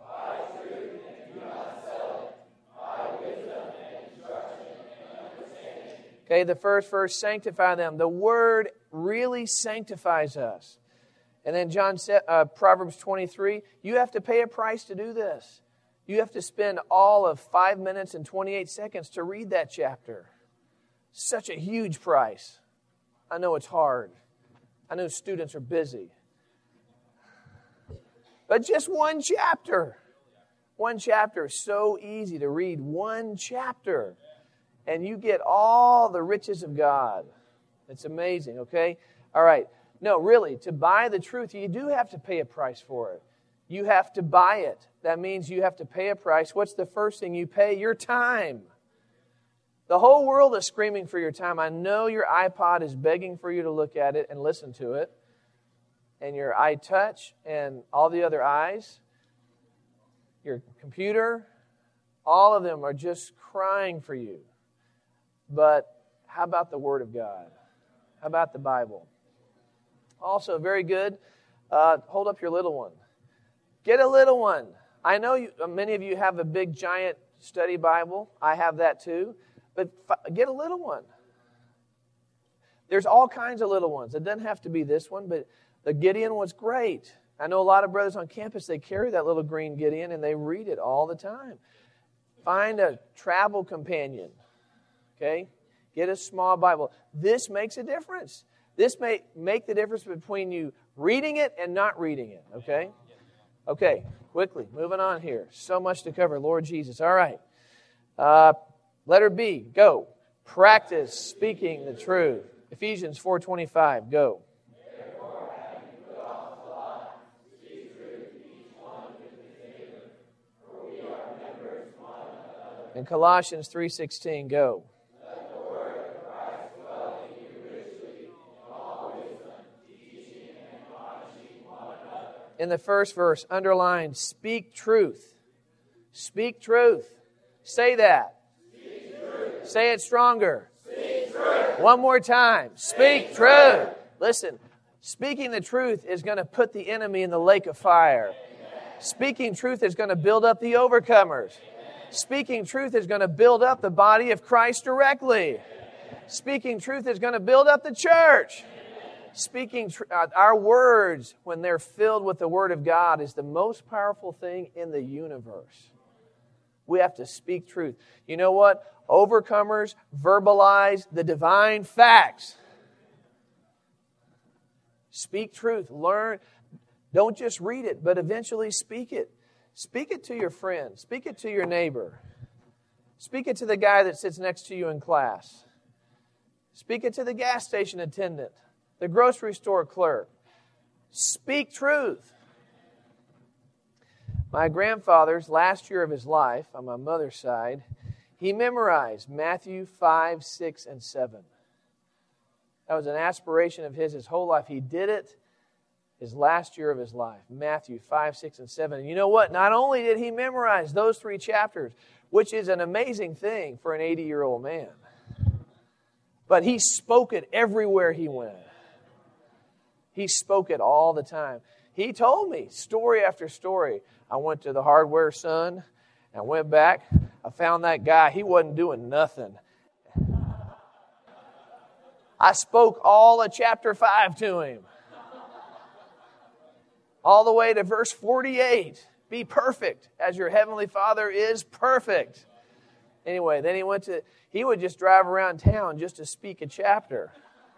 Okay, the first verse, sanctify them. The Word really sanctifies us. And then John, uh, Proverbs twenty-three, you have to pay a price to do this. You have to spend all of five minutes and twenty-eight seconds to read that chapter. Such a huge price. I know it's hard. I know students are busy. But just one chapter. One chapter is so easy to read. One chapter. And you get all the riches of God. It's amazing, okay? All right. No, really, to buy the truth, you do have to pay a price for it. You have to buy it. That means you have to pay a price. What's the first thing you pay? Your time. The whole world is screaming for your time. I know your iPod is begging for you to look at it and listen to it. And your iTouch and all the other eyes, your computer, all of them are just crying for you. But how about the Word of God? How about the Bible? Also, very good. Uh, hold up your little one. Get a little one. I know you, many of you have a big, giant study Bible. I have that too. But f- get a little one. There's all kinds of little ones. It doesn't have to be this one, but the Gideon was great. I know a lot of brothers on campus, they carry that little green Gideon and they read it all the time. Find a travel companion. Okay? Get a small Bible. This makes a difference. This may make the difference between you reading it and not reading it. Okay? Okay, quickly, moving on here. So much to cover, Lord Jesus. All right. Uh, letter B, go. Practice speaking the truth. Ephesians four twenty-five, go. And Colossians three sixteen, go. In the first verse, underline, speak truth. Speak truth. Say that. Speak truth. Say it stronger. Speak truth. One more time. Speak, Speak truth. truth. Listen, speaking the truth is going to put the enemy in the lake of fire. Amen. Speaking truth is going to build up the overcomers. Amen. Speaking truth is going to build up the body of Christ directly. Amen. Speaking truth is going to build up the church. Speaking tr- uh, our words, when they're filled with the Word of God, is the most powerful thing in the universe. We have to speak truth. You know what? Overcomers verbalize the divine facts. Speak truth. Learn. Don't just read it, but eventually speak it. Speak it to your friend. Speak it to your neighbor. Speak it to the guy that sits next to you in class. Speak it to the gas station attendant. The grocery store clerk. Speak truth. My grandfather's last year of his life, on my mother's side, he memorized Matthew five, six, and seven. That was an aspiration of his his whole life. He did it his last year of his life. Matthew five, six, and seven. And you know what? Not only did he memorize those three chapters, which is an amazing thing for an eighty-year-old man, but he spoke it everywhere he went. He spoke it all the time. He told me story after story. I went to the hardware, son. I went back. I found that guy. He wasn't doing nothing. I spoke all of chapter five to him. All the way to verse forty-eight. Be perfect as your heavenly Father is perfect. Anyway, then he went to, he would just drive around town just to speak a chapter.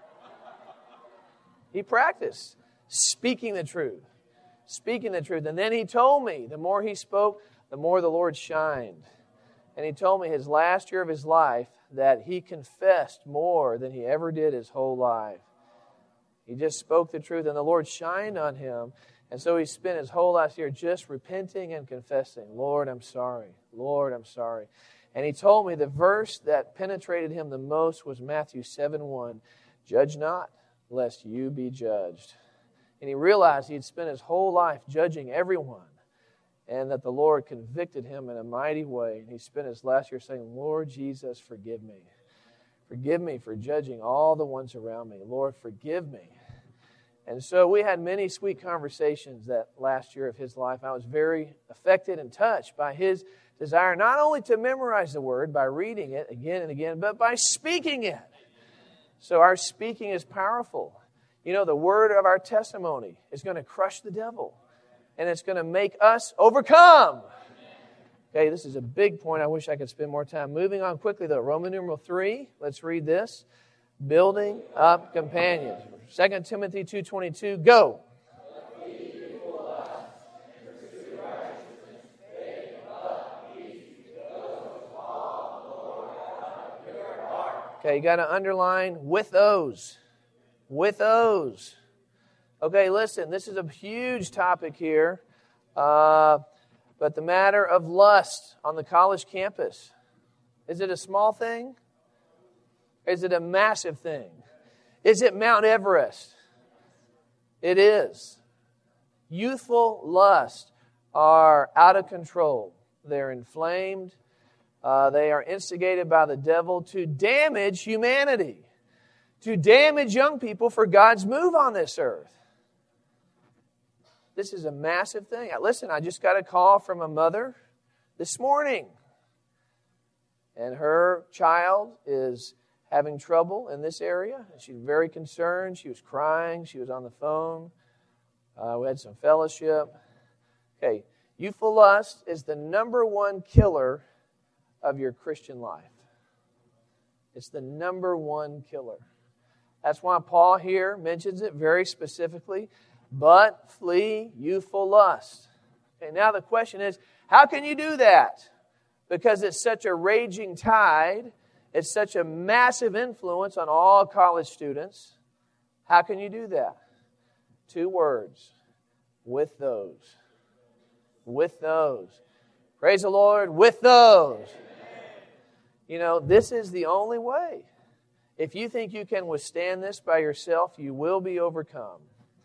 He practiced speaking the truth. Speaking the truth. And then he told me, the more he spoke, the more the Lord shined. And he told me his last year of his life that he confessed more than he ever did his whole life. He just spoke the truth, and the Lord shined on him. And so he spent his whole last year just repenting and confessing, Lord, I'm sorry. Lord, I'm sorry. And he told me the verse that penetrated him the most was Matthew seven one. Judge not, lest you be judged. And he realized he had spent his whole life judging everyone, and that the Lord convicted him in a mighty way. And he spent his last year saying, Lord Jesus, forgive me. Forgive me for judging all the ones around me. Lord, forgive me. And so we had many sweet conversations that last year of his life. I was very affected and touched by his desire not only to memorize the Word by reading it again and again, but by speaking it. So our speaking is powerful. You know, the word of our testimony is going to crush the devil. And it's going to make us overcome. Okay, this is a big point. I wish I could spend more time. Moving on quickly, though. Roman numeral three. Let's read this. Building up companions. Second Timothy two twenty-two. Go. Okay, you got to underline with those. With those. Okay, listen, this is a huge topic here. Uh, but the matter of lust on the college campus. Is it a small thing? Is it a massive thing? Is it Mount Everest? It is. Youthful lusts are out of control. They're inflamed. Uh, they are instigated by the devil to damage humanity, to damage young people for God's move on this earth. This is a massive thing. Listen, I just got a call from a mother this morning, and her child is having trouble in this area. She's very concerned. She was crying. She was on the phone. Uh, we had some fellowship. Okay, youthful lust is the number one killer of your Christian life. It's the number one killer. That's why Paul here mentions it very specifically. But flee youthful lust. Okay, now the question is, how can you do that? Because it's such a raging tide. It's such a massive influence on all college students. How can you do that? Two words. With those. With those. Praise the Lord. With those. You know, this is the only way. If you think you can withstand this by yourself, you will be overcome.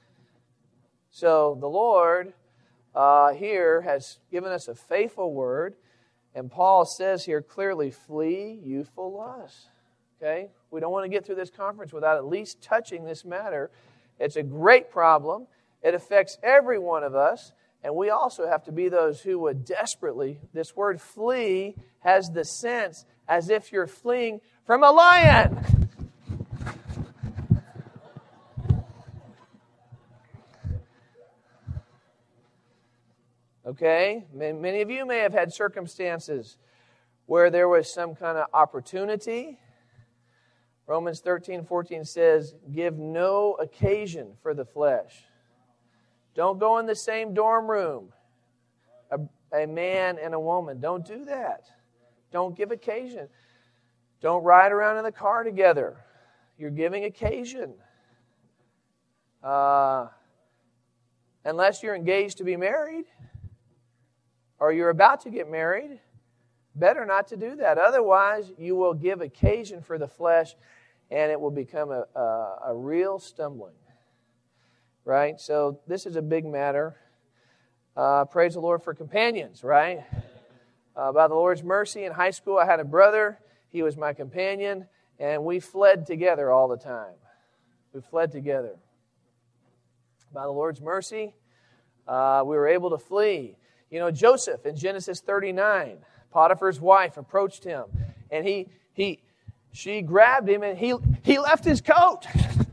So the Lord uh, here has given us a faithful word. And Paul says here clearly, flee youthful lust. Okay? We don't want to get through this conference without at least touching this matter. It's a great problem. It affects every one of us. And we also have to be those who would desperately, this word flee has the sense as if you're fleeing from a lion. Okay? Many of you may have had circumstances where there was some kind of opportunity. Romans thirteen fourteen says, give no occasion for the flesh. Don't go in the same dorm room, a, a man and a woman. Don't do that. Don't give occasion. Don't ride around in the car together. You're giving occasion. Uh, unless you're engaged to be married or you're about to get married, better not to do that. Otherwise, you will give occasion for the flesh and it will become a, a, a real stumbling. Right? So this is a big matter. Uh, praise the Lord for companions, right? Uh, by the Lord's mercy, in high school I had a brother. He was my companion, and we fled together all the time. We fled together. By the Lord's mercy, uh, we were able to flee. You know, Joseph in Genesis thirty-nine, Potiphar's wife approached him, and he he she grabbed him, and he he left his coat.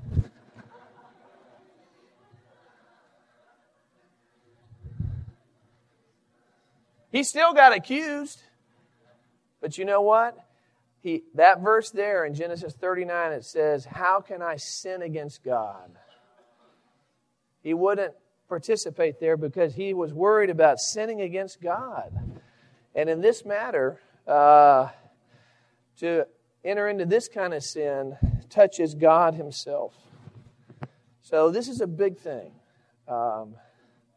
He still got accused. But you know what? He that verse there in Genesis thirty-nine, it says, how can I sin against God? He wouldn't participate there because he was worried about sinning against God. And in this matter, uh, to enter into this kind of sin touches God himself. So this is a big thing. Um,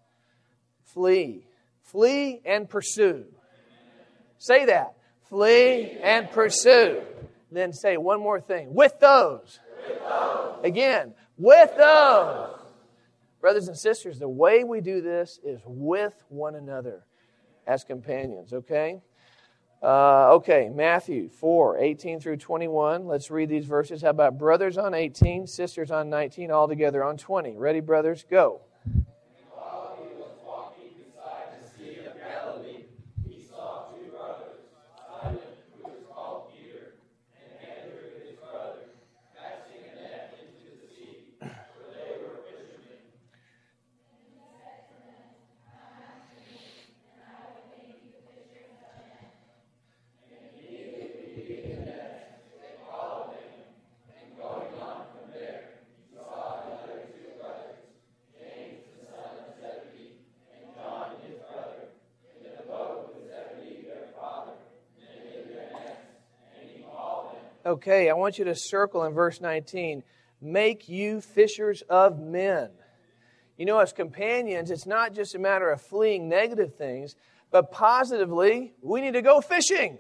flee. Flee and pursue. Say that. Flee and pursue. Then say one more thing. With those. With those. Again. With those. Brothers and sisters, the way we do this is with one another as companions, okay? Uh, okay, Matthew four, eighteen through twenty-one. Let's read these verses. How about brothers on eighteen, sisters on nineteen, all together on twenty? Ready, brothers? Go. Okay, I want you to circle in verse nineteen, make you fishers of men. You know, as companions, it's not just a matter of fleeing negative things, but positively, we need to go fishing.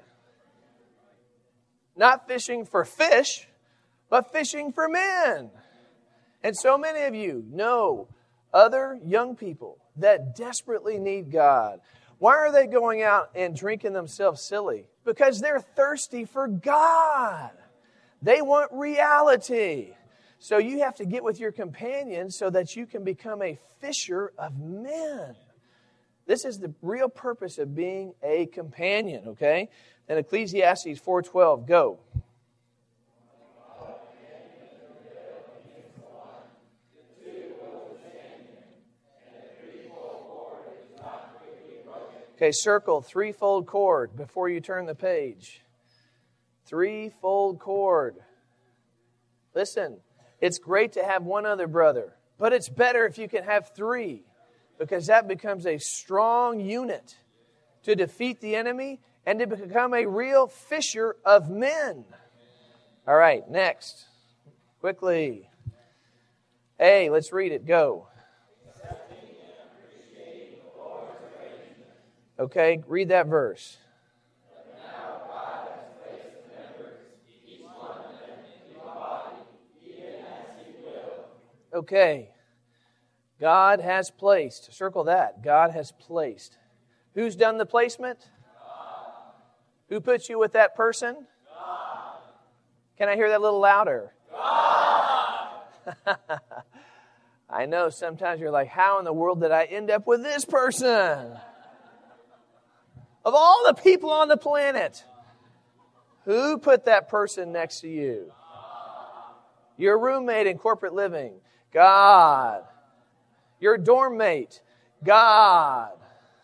Not fishing for fish, but fishing for men. And so many of you know other young people that desperately need God. Why are they going out and drinking themselves silly? Because they're thirsty for God. They want reality. So you have to get with your companions so that you can become a fisher of men. This is the real purpose of being a companion, okay? And Ecclesiastes four twelve, go. Okay, circle threefold cord before you turn the page. Threefold cord. Listen, it's great to have one other brother, but it's better if you can have three, because that becomes a strong unit to defeat the enemy and to become a real fisher of men. All right, next. Quickly. Hey, let's read it. Go. Okay, read that verse. Okay. God has placed. Circle that. God has placed. Who's done the placement? God. Who puts you with that person? God. Can I hear that a little louder? God. I know sometimes you're like, how in the world did I end up with this person? Of all the people on the planet, who put that person next to you? Your roommate in corporate living? God. Your dorm mate? God.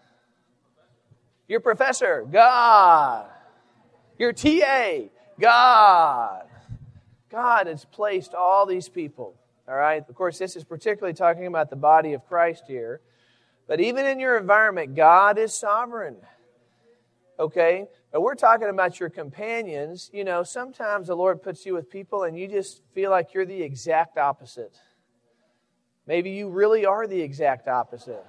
Your professor? God. Your T A? God. God has placed all these people. All right? Of course, this is particularly talking about the body of Christ here. But even in your environment, God is sovereign. Okay? But we're talking about your companions. You know, sometimes the Lord puts you with people and you just feel like you're the exact opposite. Maybe you really are the exact opposite.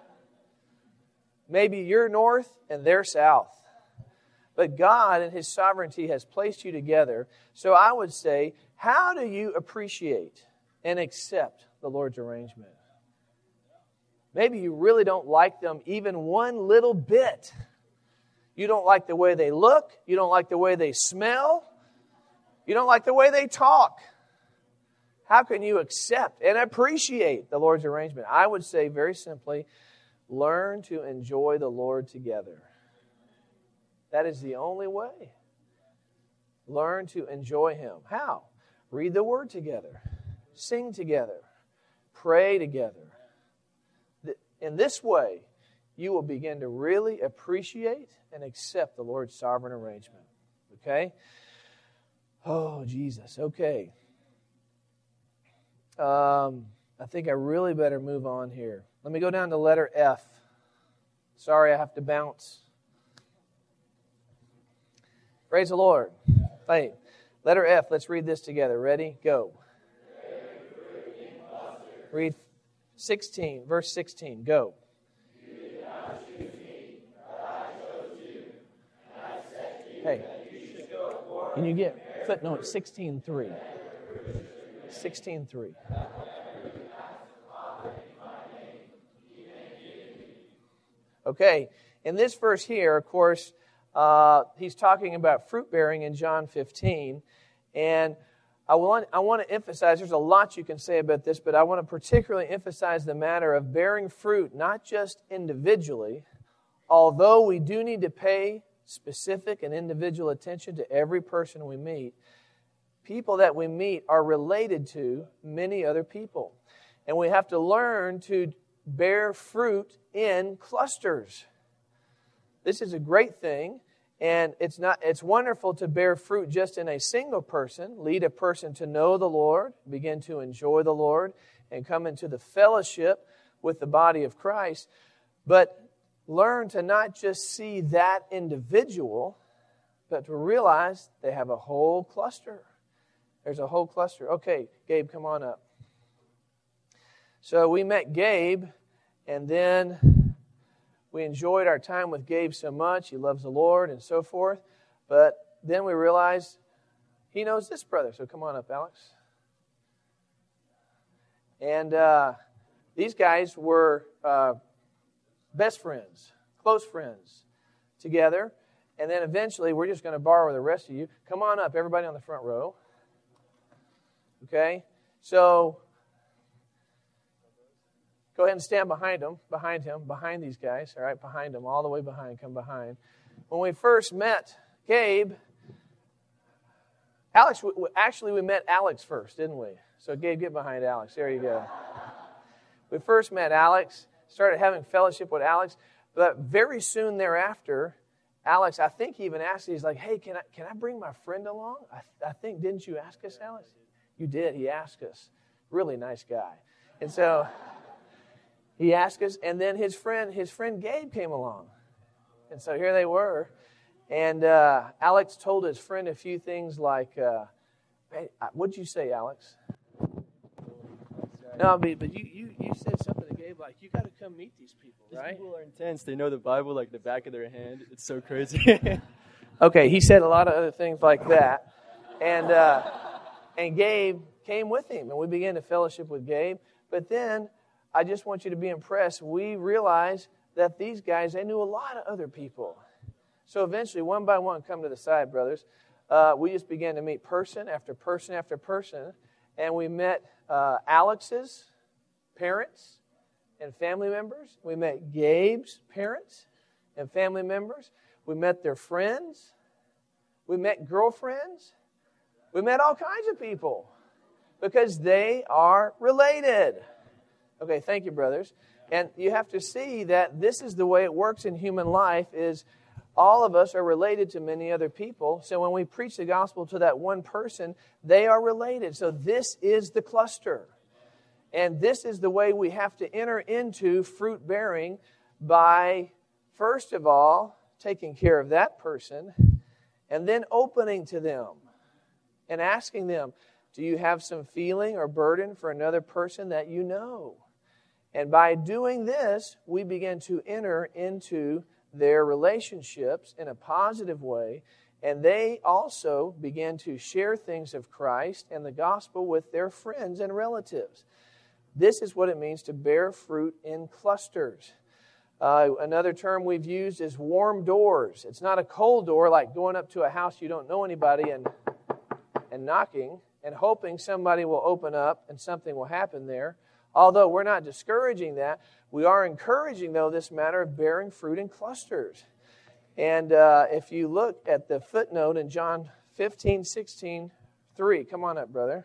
Maybe you're north and they're south. But God in His sovereignty has placed you together. So I would say, how do you appreciate and accept the Lord's arrangement? Maybe you really don't like them even one little bit. You don't like the way they look. You don't like the way they smell. You don't like the way they talk. How can you accept and appreciate the Lord's arrangement? I would say very simply, learn to enjoy the Lord together. That is the only way. Learn to enjoy Him. How? Read the Word together. Sing together. Pray together. In this way, you will begin to really appreciate and accept the Lord's sovereign arrangement. Okay? Oh, Jesus. Okay. Um, I think I really better move on here. Let me go down to letter F. Sorry, I have to bounce. Praise the Lord. Hey, letter F. Let's read this together. Ready? Go. Read sixteen, verse sixteen. Go. Hey, can you get footnote sixteen three? sixteen three. Okay, in this verse here, of course, uh, he's talking about fruit bearing in John fifteen. And I want, I want to emphasize, there's a lot you can say about this, but I want to particularly emphasize the matter of bearing fruit, not just individually, although we do need to pay specific and individual attention to every person we meet. People that we meet are related to many other people. And we have to learn to bear fruit in clusters. This is a great thing, and it's not it's wonderful to bear fruit just in a single person, lead a person to know the Lord, begin to enjoy the Lord, and come into the fellowship with the body of Christ. But learn to not just see that individual, but to realize they have a whole cluster. There's a whole cluster. Okay, Gabe, come on up. So we met Gabe, and then we enjoyed our time with Gabe so much. He loves the Lord and so forth. But then we realized he knows this brother. So come on up, Alex. And uh, these guys were uh, best friends, close friends together. And then eventually we're just going to borrow the rest of you. Come on up, everybody on the front row. Okay? So go ahead and stand behind him, behind him, behind these guys, all right, behind him, all the way behind, come behind. When we first met Gabe, Alex, actually we met Alex first, didn't we? So Gabe, get behind Alex. There you go. We first met Alex, started having fellowship with Alex, but very soon thereafter, Alex, I think he even asked, he's like, hey, can I can I bring my friend along? I, I think, didn't you ask us, Alex? You did, he asked us. Really nice guy. And so he asked us, and then his friend, his friend Gabe came along. And so here they were. And uh, Alex told his friend a few things like, uh, hey, what'd you say, Alex? No, but, but you, you, you said something to Gabe like, you got to come meet these people, right? These people are intense. They know the Bible like the back of their hand. It's so crazy. Okay, he said a lot of other things like that. And uh, and Gabe came with him, and we began to fellowship with Gabe. But then, I just want you to be impressed. We realized that these guys, they knew a lot of other people. So eventually, one by one, come to the side, brothers. Uh, we just began to meet person after person after person. And we met uh, Alex's parents and family members. We met Gabe's parents and family members. We met their friends. We met girlfriends. We met all kinds of people because they are related. Okay, thank you, brothers. And you have to see that this is the way it works in human life is all of us are related to many other people. So when we preach the gospel to that one person, they are related. So this is the cluster. And this is the way we have to enter into fruit bearing by, first of all, taking care of that person and then opening to them and asking them, do you have some feeling or burden for another person that you know? And by doing this, we begin to enter into their relationships in a positive way, and they also begin to share things of Christ and the gospel with their friends and relatives. This is what it means to bear fruit in clusters. Uh, another term we've used is warm doors. It's not a cold door like going up to a house you don't know anybody and and knocking and hoping somebody will open up and something will happen there. Although we're not discouraging that, we are encouraging, though, this matter of bearing fruit in clusters. And uh, if you look at the footnote in John fifteen, sixteen, three, come on up, brother.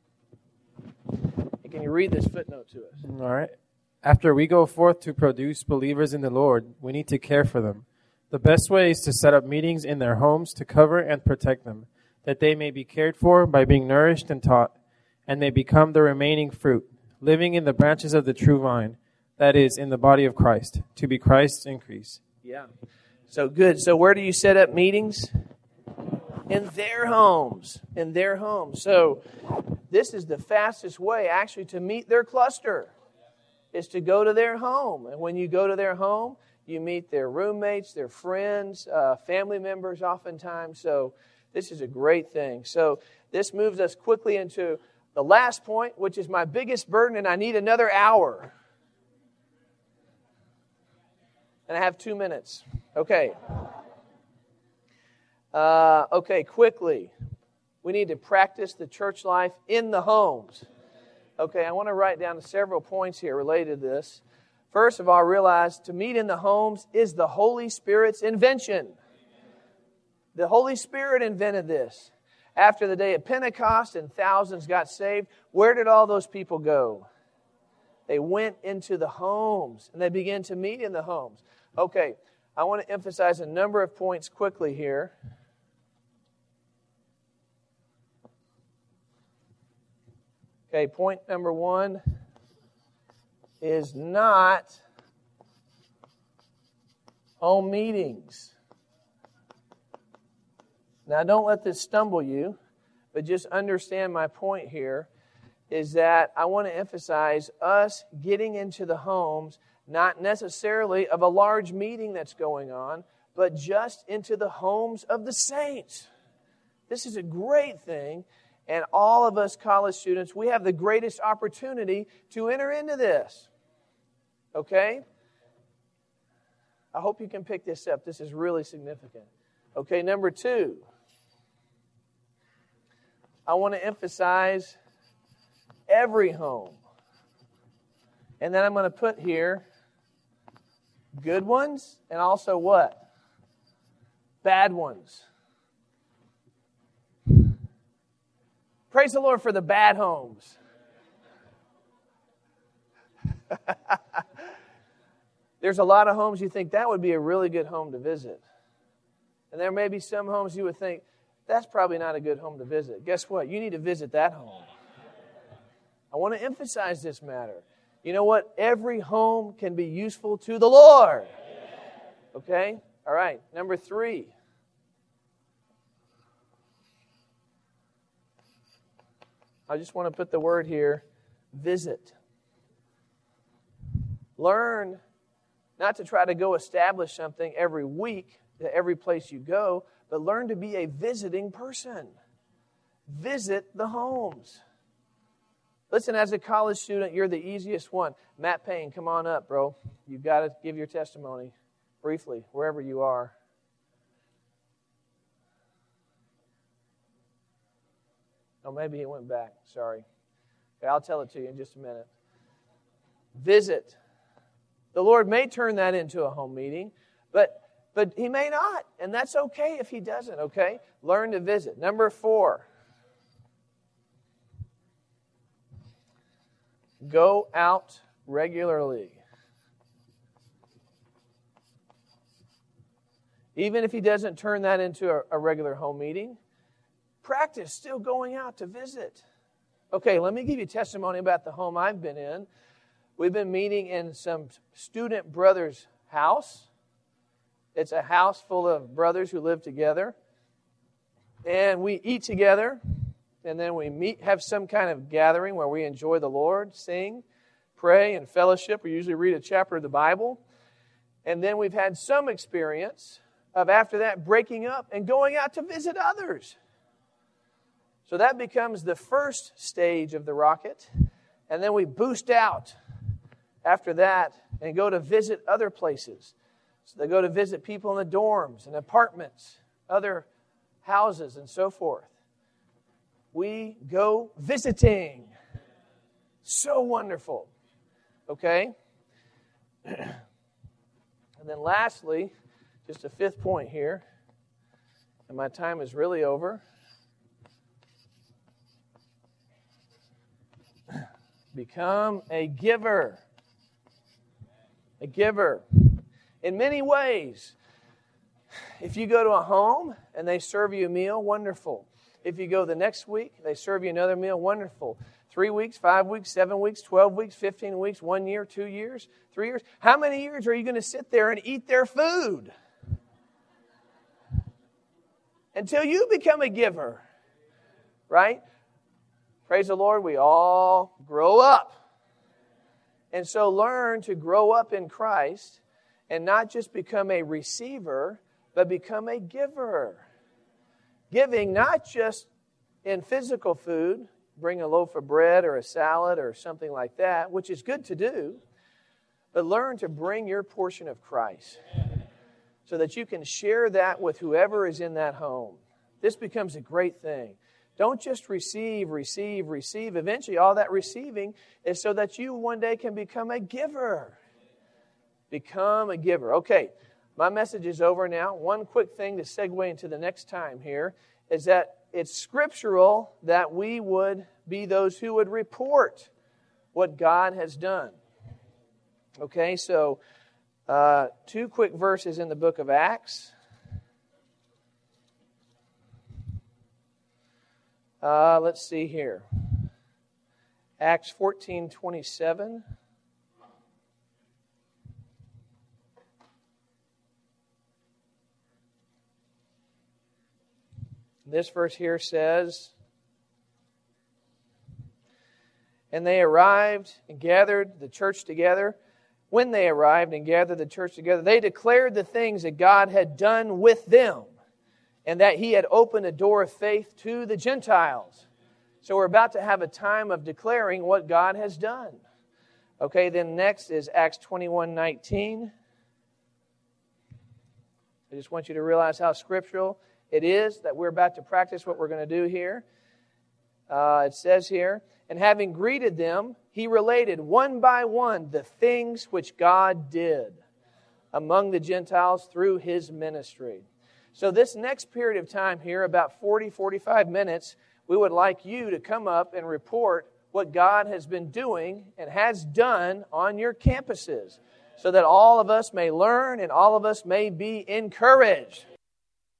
And can you read this footnote to us? All right. After we go forth to produce believers in the Lord, we need to care for them. The best way is to set up meetings in their homes to cover and protect them, that they may be cared for by being nourished and taught, and may become the remaining fruit, living in the branches of the true vine, that is, in the body of Christ, to be Christ's increase. Yeah. So good. So where do you set up meetings? In their homes. In their homes. So this is the fastest way actually to meet their cluster, is to go to their home. And when you go to their home, You meet their roommates, their friends, uh, family members oftentimes. So this is a great thing. So this moves us quickly into the last point, which is my biggest burden, and I need another hour. And I have two minutes. Okay. Uh, okay, quickly. We need to practice the church life in the homes. Okay, I want to write down several points here related to this. First of all, realize to meet in the homes is the Holy Spirit's invention. The Holy Spirit invented this. After the day of Pentecost and thousands got saved, where did all those people go? They went into the homes and they began to meet in the homes. Okay, I want to emphasize a number of points quickly here. Okay, point number one is not home meetings. Now, don't let this stumble you, but just understand my point here is that I want to emphasize us getting into the homes, not necessarily of a large meeting that's going on, but just into the homes of the saints. This is a great thing. And all of us college students, we have the greatest opportunity to enter into this. Okay? I hope you can pick this up. This is really significant. Okay, number two. I want to emphasize every home. And then I'm going to put here good ones and also what? Bad ones. Praise the Lord for the bad homes. There's a lot of homes you think that would be a really good home to visit. And there may be some homes you would think, that's probably not a good home to visit. Guess what? You need to visit that home. I want to emphasize this matter. You know what? Every home can be useful to the Lord. Okay? All right. Number three. I just want to put the word here, visit. Learn not to try to go establish something every week to every place you go, but learn to be a visiting person. Visit the homes. Listen, as a college student, you're the easiest one. Matt Payne, come on up, bro. You've got to give your testimony briefly, wherever you are. Oh, maybe he went back. Sorry. Okay, I'll tell it to you in just a minute. Visit. The Lord may turn that into a home meeting, but but He may not, and that's okay if He doesn't, okay? Learn to visit. Number four. Go out regularly. Even if He doesn't turn that into a, a regular home meeting, practice still going out to visit. Okay, let me give you testimony about the home I've been in. We've been meeting in some student brothers' house. It's a house full of brothers who live together. And we eat together. And then we meet, have some kind of gathering where we enjoy the Lord, sing, pray, and fellowship. We usually read a chapter of the Bible. And then we've had some experience of after that breaking up and going out to visit others. So that becomes the first stage of the rocket. And then we boost out after that and go to visit other places. So they go to visit people in the dorms and apartments, other houses, and so forth. We go visiting. So wonderful. Okay? And then lastly, just a fifth point here, and my time is really over. Become a giver. A giver. In many ways. If you go to a home and they serve you a meal, wonderful. If you go the next week, they serve you another meal, wonderful. Three weeks, five weeks, seven weeks, twelve weeks, fifteen weeks, one year, two years, three years. How many years are you going to sit there and eat their food? Until you become a giver. Right? Praise the Lord, we all grow up. And so learn to grow up in Christ and not just become a receiver, but become a giver. Giving not just in physical food, bring a loaf of bread or a salad or something like that, which is good to do, but learn to bring your portion of Christ so that you can share that with whoever is in that home. This becomes a great thing. Don't just receive, receive, receive. Eventually, all that receiving is so that you one day can become a giver. Become a giver. Okay, my message is over now. One quick thing to segue into the next time here is that it's scriptural that we would be those who would report what God has done. Okay, so uh, two quick verses in the book of Acts. Uh, let's see here. Acts fourteen twenty-seven. This verse here says, and they arrived and gathered the church together. When they arrived and gathered the church together, they declared the things that God had done with them, and that He had opened a door of faith to the Gentiles. So we're about to have a time of declaring what God has done. Okay, then next is Acts twenty-one nineteen. I just want you to realize how scriptural it is that we're about to practice what we're going to do here. Uh, it says here, and having greeted them, he related one by one the things which God did among the Gentiles through his ministry. So this next period of time here, about forty, forty-five minutes, we would like you to come up and report what God has been doing and has done on your campuses so that all of us may learn and all of us may be encouraged.